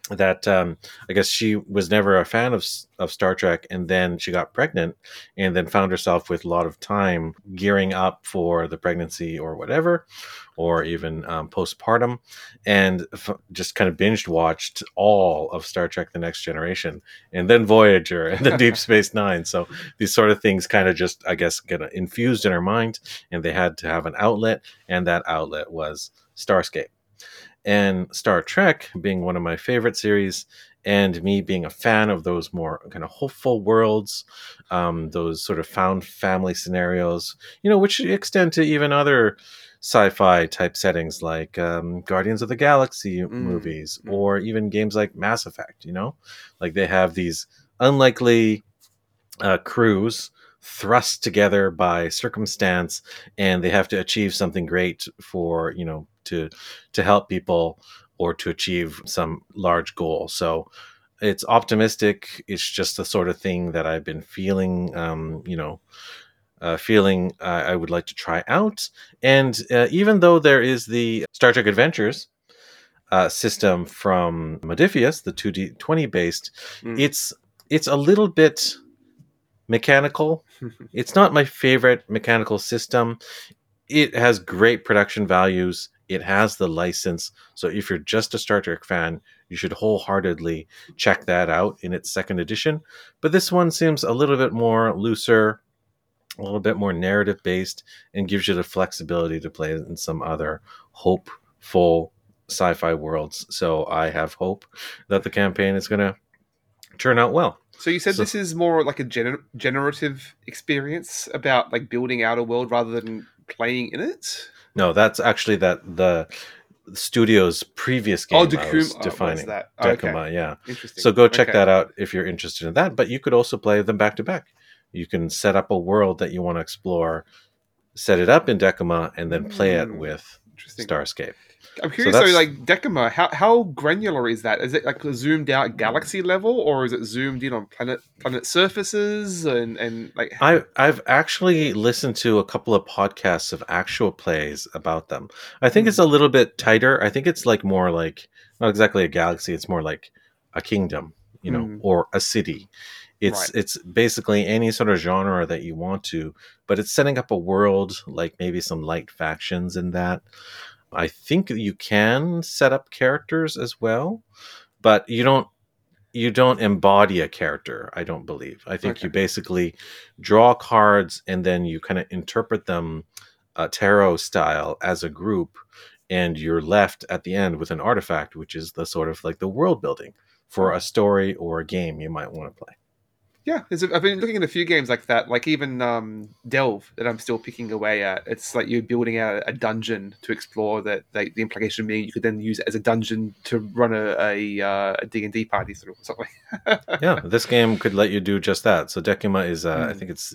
that I guess she was never a fan of Star Trek, and then she got pregnant, and then found herself with a lot of time gearing up for the pregnancy or whatever, or even postpartum, and just kind of binged watched all of Star Trek: The Next Generation, and then Voyager, and then Deep Space Nine. So these sort of things kind of just, I guess, get infused in her mind, and they had to have an outlet, and that outlet was Starscape. And Star Trek being one of my favorite series, and me being a fan of those more kind of hopeful worlds, those sort of found family scenarios, which extend to even other sci-fi type settings like Guardians of the Galaxy Mm, movies, mm. or even games like Mass Effect. Like they have these unlikely crews thrust together by circumstance, and they have to achieve something great for to help people, or to achieve some large goal. So it's optimistic. It's just the sort of thing that I've been feeling, I would like to try out. And even though there is the Star Trek Adventures system from Modifius, the 2D20 based, Mm. it's a little bit mechanical. It's not my favorite mechanical system. It has great production values. It has the license. So if you're just a Star Trek fan, you should wholeheartedly check that out in its second edition. But this one seems a little bit more looser, a little bit more narrative based, and gives you the flexibility to play in some other hopeful sci-fi worlds. So I have hope that the campaign is going to turn out well. So you said So this is more like a generative experience about like building out a world rather than playing in it. no, that's actually that the studio's previous Oh, game I was Dakuma was defining. that? Okay, Decima, yeah. interesting. So go check Okay. that out if you're interested in that. But you could also play them back to back. You can set up a world that you want to explore, set it up in Decima, and then play it Mm, with interesting. Starscape. I'm So curious though, that's like Decima, how granular is that? Is it like a zoomed out galaxy level, or is it zoomed in on planet surfaces and like? I've actually listened to a couple of podcasts of actual plays about them. I think it's Mm, a little bit tighter. I think it's like more like not exactly a galaxy. It's more like a kingdom, mm, or a city. It's right. it's basically any sort of genre that you want to, but it's setting up a world, like maybe some light factions in that. I think you can set up characters as well, but you don't embody a character, I don't believe. I think Okay. you basically draw cards, and then you kind of interpret them tarot style as a group, and you're left at the end with an artifact, which is the sort of like the world building for Oh. a story or a game you might want to play. Yeah, I've been looking at a few games like that, like even Delve that I'm still picking away at. It's like you're building out a dungeon to explore. That like, the implication being you could then use it as a dungeon to run a D&D party through or something. Yeah, this game could let you do just that. So Decuma is, I Mm, think it's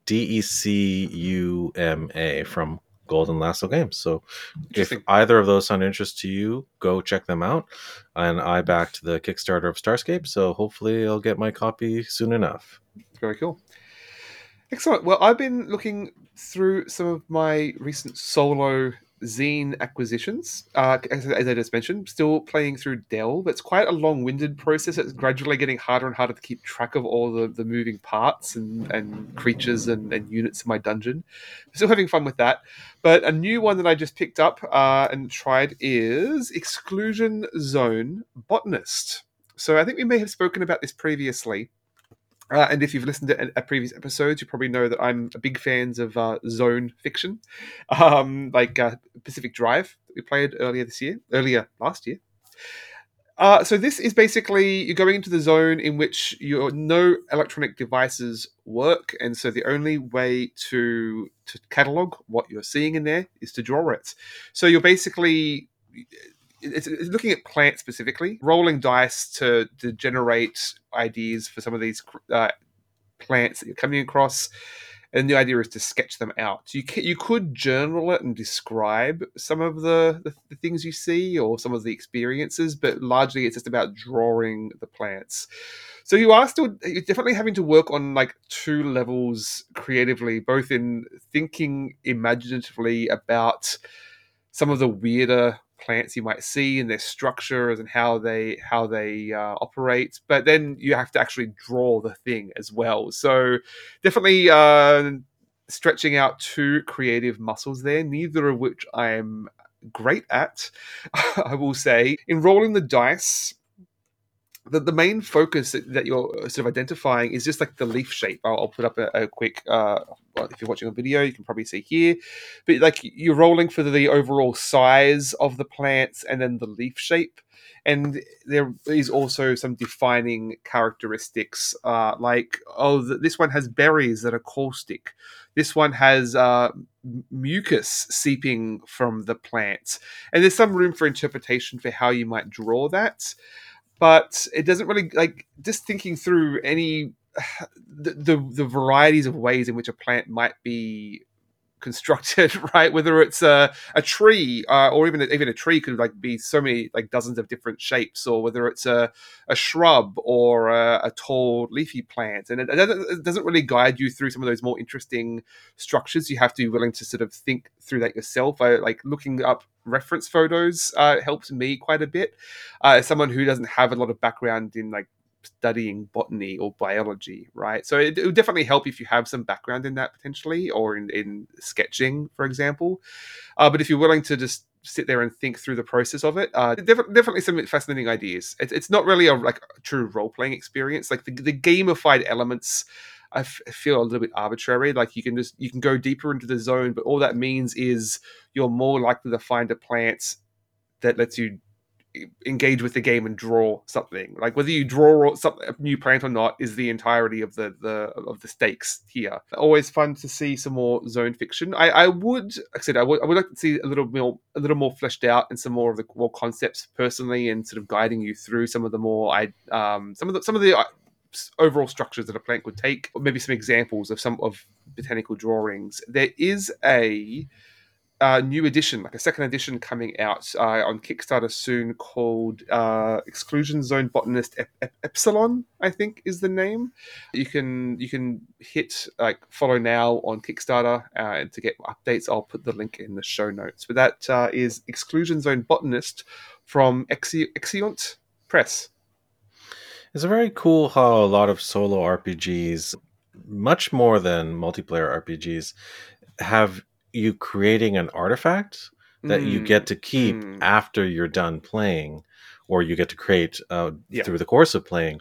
Decuma from Golden Lasso Games. So if interesting. either of those sound interest to you, go check them out. And I backed the Kickstarter of Starscape, so hopefully I'll get my copy soon enough. Very cool. Excellent. Well, I've been looking through some of my recent solo zine acquisitions. As I just mentioned, still playing through Delve. It's quite a long-winded process. It's gradually getting harder and harder to keep track of all the moving parts and creatures and units in my dungeon. Still having fun with that. But a new one that I just picked up and tried is Exclusion Zone Botanist. So I think we may have spoken about this previously, and if you've listened to previous episodes, you probably know that I'm a big fans of zone fiction, like Pacific Drive that we played earlier last year. So this is basically you're going into the zone in which your no electronic devices work, and so the only way to catalog what you're seeing in there is to draw it. So you're basically it's looking at plants specifically, rolling dice to generate ideas for some of these plants that you're coming across, and the idea is to sketch them out. So you could journal it and describe some of the things you see or some of the experiences, but largely it's just about drawing the plants. So you're definitely having to work on like two levels creatively, both in thinking imaginatively about some of the weirder plants you might see and their structures and how they operate. But then you have to actually draw the thing as well. So definitely stretching out two creative muscles there, neither of which I am great at. I will say, in rolling the dice, the main focus that you're sort of identifying is just like the leaf shape. I'll put up a quick, well, if you're watching a video, you can probably see here, but like you're rolling for the overall size of the plants and then the leaf shape. And there is also some defining characteristics, like, oh, this one has berries that are caustic. This one has mucus seeping from the plant. And there's some room for interpretation for how you might draw that, but it doesn't really, like, just thinking through any the varieties of ways in which a plant might be constructed, right? Whether it's a tree, or even a tree could like be so many, like dozens of different shapes, or whether it's a shrub or a tall leafy plant, and it doesn't really guide you through some of those more interesting structures. You have to be willing to sort of think through that yourself. Like looking up reference photos helps me quite a bit. As someone who doesn't have a lot of background in like studying botany or biology, right? So it would definitely help if you have some background in that potentially, or in sketching, for example. But if you're willing to just sit there and think through the process of it, definitely some fascinating ideas. It's not really a like a true role playing experience. Like the gamified elements, I feel a little bit arbitrary. Like you can go deeper into the zone, but all that means is you're more likely to find a plant that lets you engage with the game and draw something. Like whether you draw a new plant or not is the entirety of the stakes here. Always fun to see some more zone fiction. I would, like I said, I would like to see a little more fleshed out and some more of the more concepts personally, and sort of guiding you through some of the more some of the overall structures that a plant could take, or maybe some examples of some of botanical drawings. There is a new edition, like a second edition, coming out on Kickstarter soon, called Exclusion Zone Botanist Epsilon, I think is the name. You can hit like follow now on Kickstarter, and to get updates, I'll put the link in the show notes. But that is Exclusion Zone Botanist from Exeunt Press. It's very cool how a lot of solo RPGs, much more than multiplayer RPGs, have you creating an artifact that you get to keep after you're done playing, or you get to create through the course of playing.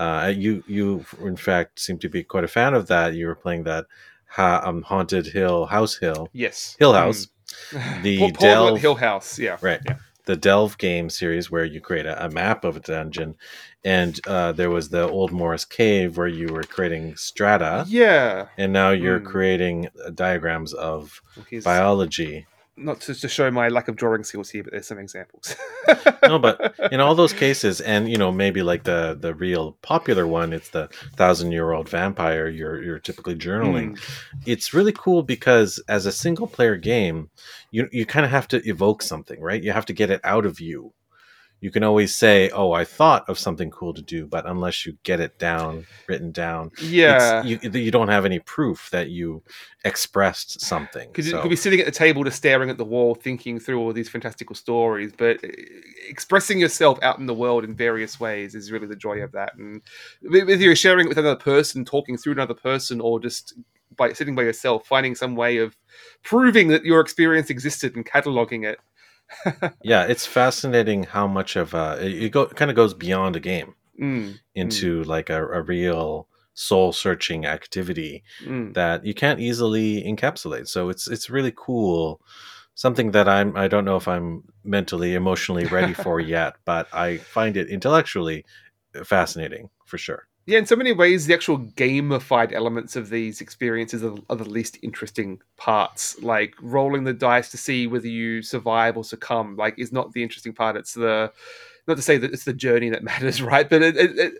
You in fact seem to be quite a fan of that. You were playing that Haunted Hill House. Yes. Hill House. The Delve Hill House, yeah. Right. Yeah. The Delve game series, where you create a map of a dungeon, and there was the Old Morris Cave where you were creating strata. Yeah. And now you're creating diagrams of biology. Not to show my lack of drawing skills here, but there's some examples. No, but in all those cases, and maybe like the real popular one, it's the 1,000-year-old vampire. You're typically journaling. It's really cool because as a single player game, you kind of have to evoke something, right? You have to get it out of you. You can always say, "Oh, I thought of something cool to do," but unless you get it written down, you don't have any proof that you expressed something. Because you could be sitting at the table, just staring at the wall, thinking through all these fantastical stories, but expressing yourself out in the world in various ways is really the joy of that. And whether you're sharing it with another person, talking through another person, or just by sitting by yourself, finding some way of proving that your experience existed and cataloging it. Yeah, it's fascinating how much of it kind of goes beyond a game into like a real soul-searching activity that you can't easily encapsulate. So it's really cool. Something that I don't know if I'm mentally, emotionally ready for yet, but I find it intellectually fascinating for sure. Yeah, in so many ways, the actual gamified elements of these experiences are the least interesting parts. Like rolling the dice to see whether you survive or succumb, like, is not the interesting part. It's not to say that it's the journey that matters, right? But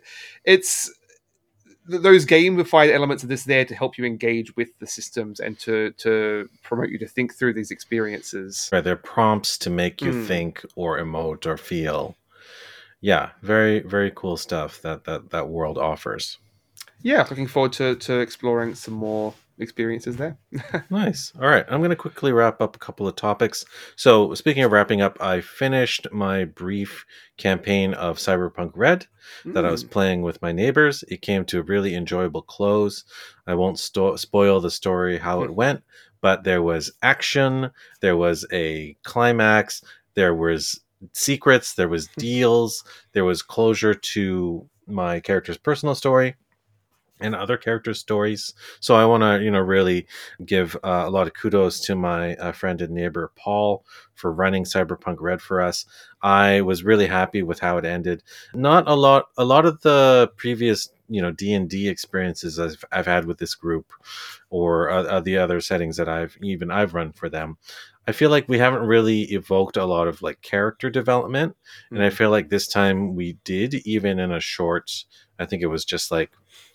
it's those gamified elements are just there to help you engage with the systems and to promote you to think through these experiences. Right, they're prompts to make you think or emote or feel. Yeah, very, very cool stuff that world offers. Yeah, looking forward to exploring some more experiences there. Nice. All right. I'm going to quickly wrap up a couple of topics. So, speaking of wrapping up, I finished my brief campaign of Cyberpunk Red that I was playing with my neighbors. It came to a really enjoyable close. I won't spoil the story, how it went, but there was action, there was a climax, there was secrets, there was deals, there was closure to my character's personal story and other characters' stories. So I want to, really give a lot of kudos to my friend and neighbor Paul for running Cyberpunk Red for us. I was really happy with how it ended. Not a lot of the previous, D&D experiences I've had with this group, or the other settings that I've run for them. I feel like we haven't really evoked a lot of like character development, and I feel like this time we did, even in a short. I think it was just like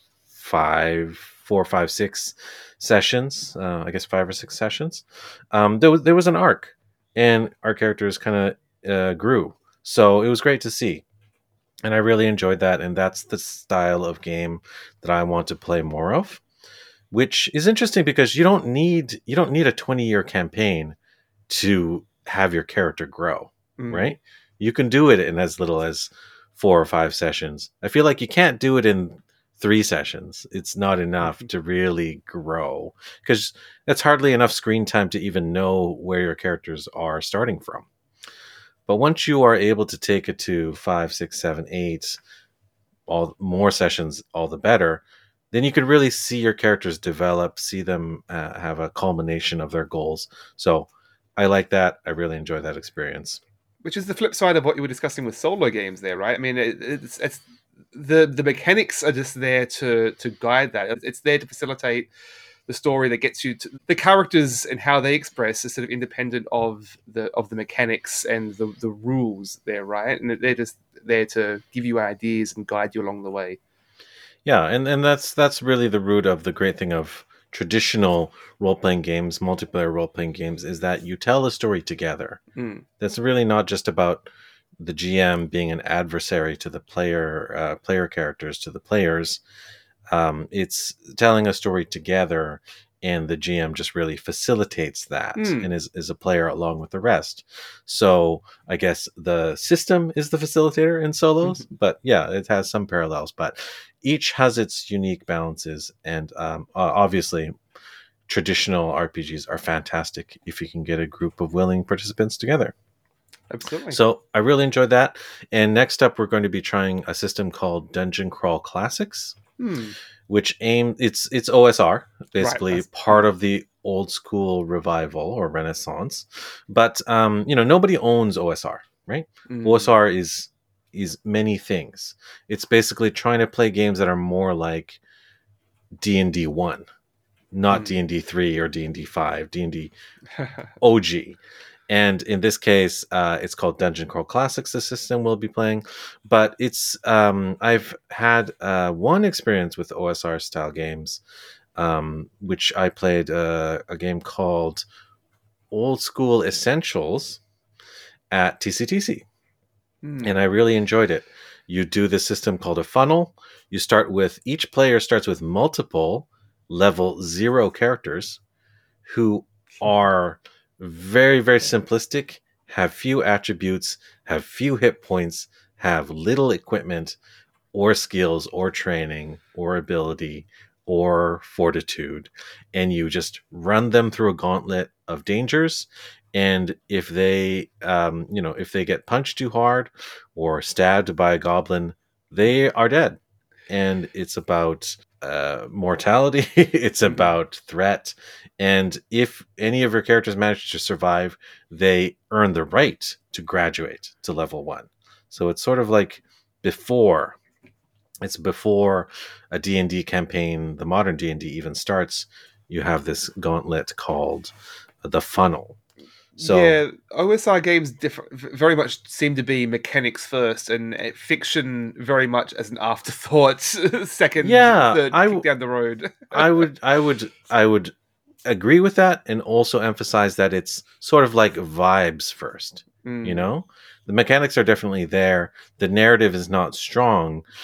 4, 5, 6 sessions. I guess 5 or 6 sessions. There was an arc, and our characters kind of grew. So it was great to see, and I really enjoyed that. And that's the style of game that I want to play more of. Which is interesting because you don't need a 20-year campaign to have your character grow, right? You can do it in as little as 4 or 5 sessions. I feel like you can't do it in 3 sessions. It's not enough to really grow, because that's hardly enough screen time to even know where your characters are starting from. But once you are able to take it to 5, 6, 7, 8, all more sessions, all the better. Then you could really see your characters develop, see them have a culmination of their goals. So I like that. I really enjoy that experience. Which is the flip side of what you were discussing with solo games there, right? I mean, it's the mechanics are just there to guide that. It's there to facilitate the story that gets you to the characters, and how they express is sort of independent of the mechanics and the rules there, right? And they're just there to give you ideas and guide you along the way. Yeah, and that's really the root of the great thing of traditional role-playing games, multiplayer role-playing games, is that you tell a story together. That's really not just about the GM being an adversary to the player characters, to the players. It's telling a story together, and the GM just really facilitates that and is a player along with the rest. So I guess the system is the facilitator in solos, but yeah, it has some parallels, but each has its unique balances. And obviously, traditional RPGs are fantastic if you can get a group of willing participants together. Absolutely. So I really enjoyed that. And next up, we're going to be trying a system called Dungeon Crawl Classics, which it's OSR, basically Right, part of the old school revival or renaissance. But nobody owns OSR, right? OSR is many things. It's basically trying to play games that are more like D&D 1, not D&D 3 or D&D 5, D&D OG. And in this case, it's called Dungeon Crawl Classics, the system we'll be playing. But it's I've had one experience with OSR style games, which I played a game called Old School Essentials at TCTC. And I really enjoyed it. You do this system called a funnel. Each player starts with multiple level 0 characters who are very, very simplistic, have few attributes, have few hit points, have little equipment or skills or training or ability or fortitude. And you just run them through a gauntlet of dangers. And if they, if they get punched too hard or stabbed by a goblin, they are dead. And it's about mortality. It's about threat. And if any of your characters manage to survive, they earn the right to graduate to level 1. So it's sort of like before a D&D campaign, the modern D&D even starts, you have this gauntlet called the funnel. So yeah, OSR games very much seem to be mechanics first, and fiction very much as an afterthought, second, third, kick down the road. I would agree with that, and also emphasize that it's sort of like vibes first. The mechanics are definitely there. The narrative is not strong.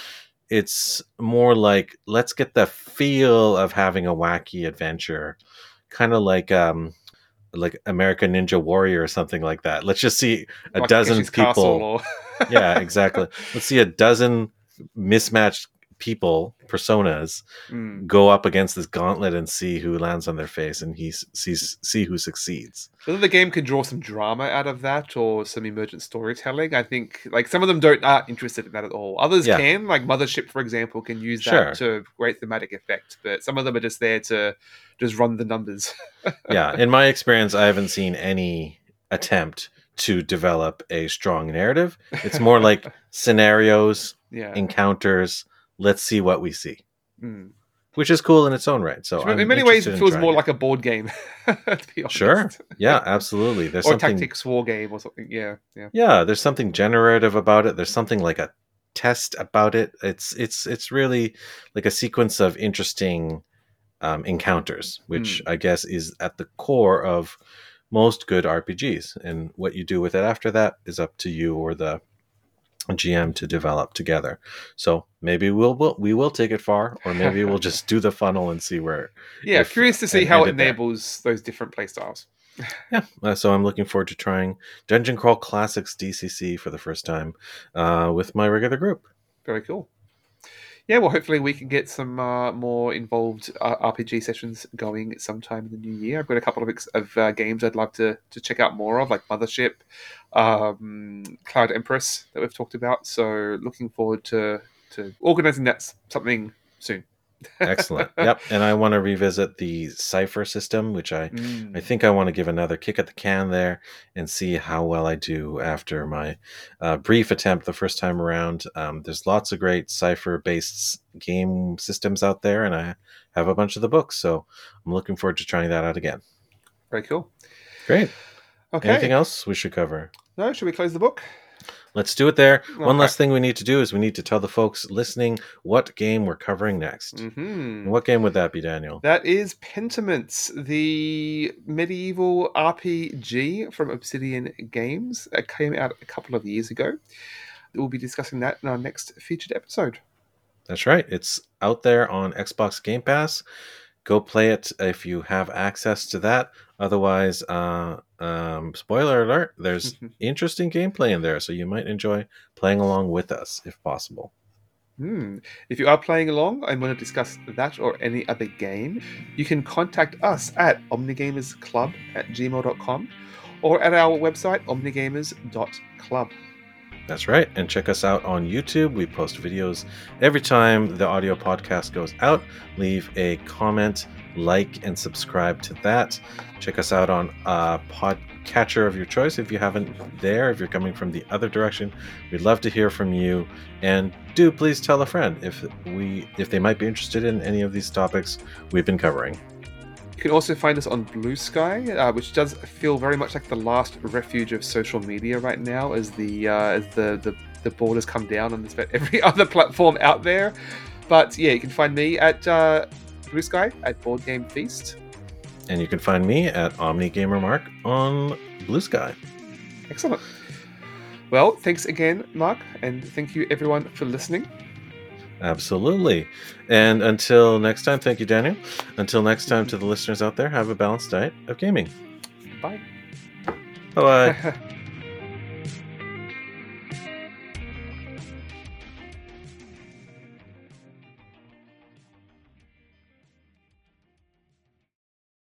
it's more like, let's get the feel of having a wacky adventure, kind of like American Ninja Warrior or something like that. Let's just see a Like dozen Takeshi's Castle people. or Yeah, exactly. Let's see a dozen mismatched people, personas, Mm. go up against this gauntlet and see who lands on their face, and see who succeeds. Whether the game can draw some drama out of that or some emergent storytelling, I think like some of them aren't interested in that at all. Others Yeah, can, like Mothership, for example, can use that sure. to great thematic effect. But some of them are just there to just run the numbers. Yeah, in my experience, I haven't seen any attempt to develop a strong narrative. It's more like scenarios, Yeah. encounters. Let's see what we see, Mm. which is cool in its own right. So Which in I'm many ways interested it in feels trying more it. like a board game, to be Sure. honest. Yeah, absolutely. There's Or a something. tactics war game or something. Yeah, yeah. Yeah, there's something generative about it. There's something like a test about it. It's really like a sequence of interesting encounters, which Mm. I guess is at the core of most good RPGs. And what you do with it after that is up to you or the GM to develop together. So maybe we will take it far, or maybe we'll just do the funnel and see where Yeah, if curious to see and how end it it there. enables those different playstyles. Yeah, so I'm looking forward to trying Dungeon Crawl Classics DCC for the first time with my regular group. Very cool. Yeah, well, hopefully we can get some more involved RPG sessions going sometime in the new year. I've got a couple of games I'd love to check out more of, like Mothership, Cloud Empress that we've talked about. So looking forward to organizing that something soon. Excellent. Yep. And I want to revisit the Cipher system, which I Mm. think I want to give another kick at the can there and see how well I do after my brief attempt the first time around. There's lots of great Cipher-based game systems out there, and I have a bunch of the books, so I'm looking forward to trying that out again. Very cool. Great. Anything Okay. else we should cover? No, should we close the book? Let's do it there. One Okay. last thing we need to do is we need to tell the folks listening what game we're covering next. And Hmm. what game would that be, Daniel? That is Pentiments, the medieval RPG from Obsidian Games. It came out a couple of years ago. We'll be discussing that in our next featured episode. That's right. It's out there on Xbox Game Pass. Go play it if you have access to that. Otherwise, spoiler alert, there's interesting gameplay in there, so you might enjoy playing along with us if possible. If you are playing along and want to discuss that or any other game, you can contact us at omnigamersclub@gmail.com or at our website, omnigamers.club. That's right. And check us out on YouTube. We post videos every time the audio podcast goes out. Leave a comment, like, and subscribe to that. Check us out on podcatcher of your choice if you haven't there, if you're coming from the other direction. We'd love to hear from you. And do please tell a friend if they might be interested in any of these topics we've been covering. You can also find us on Blue Sky, which does feel very much like the last refuge of social media right now, as the borders come down on every other platform out there. But yeah, you can find me at Blue Sky at Board Game Feast, and you can find me at OmniGamerMark on Blue Sky. Excellent. Well, thanks again, Mark, and thank you everyone for listening. Absolutely. And until next time, thank you, Daniel. Until next time, to the listeners out there, have a balanced diet of gaming. Bye. Bye-bye.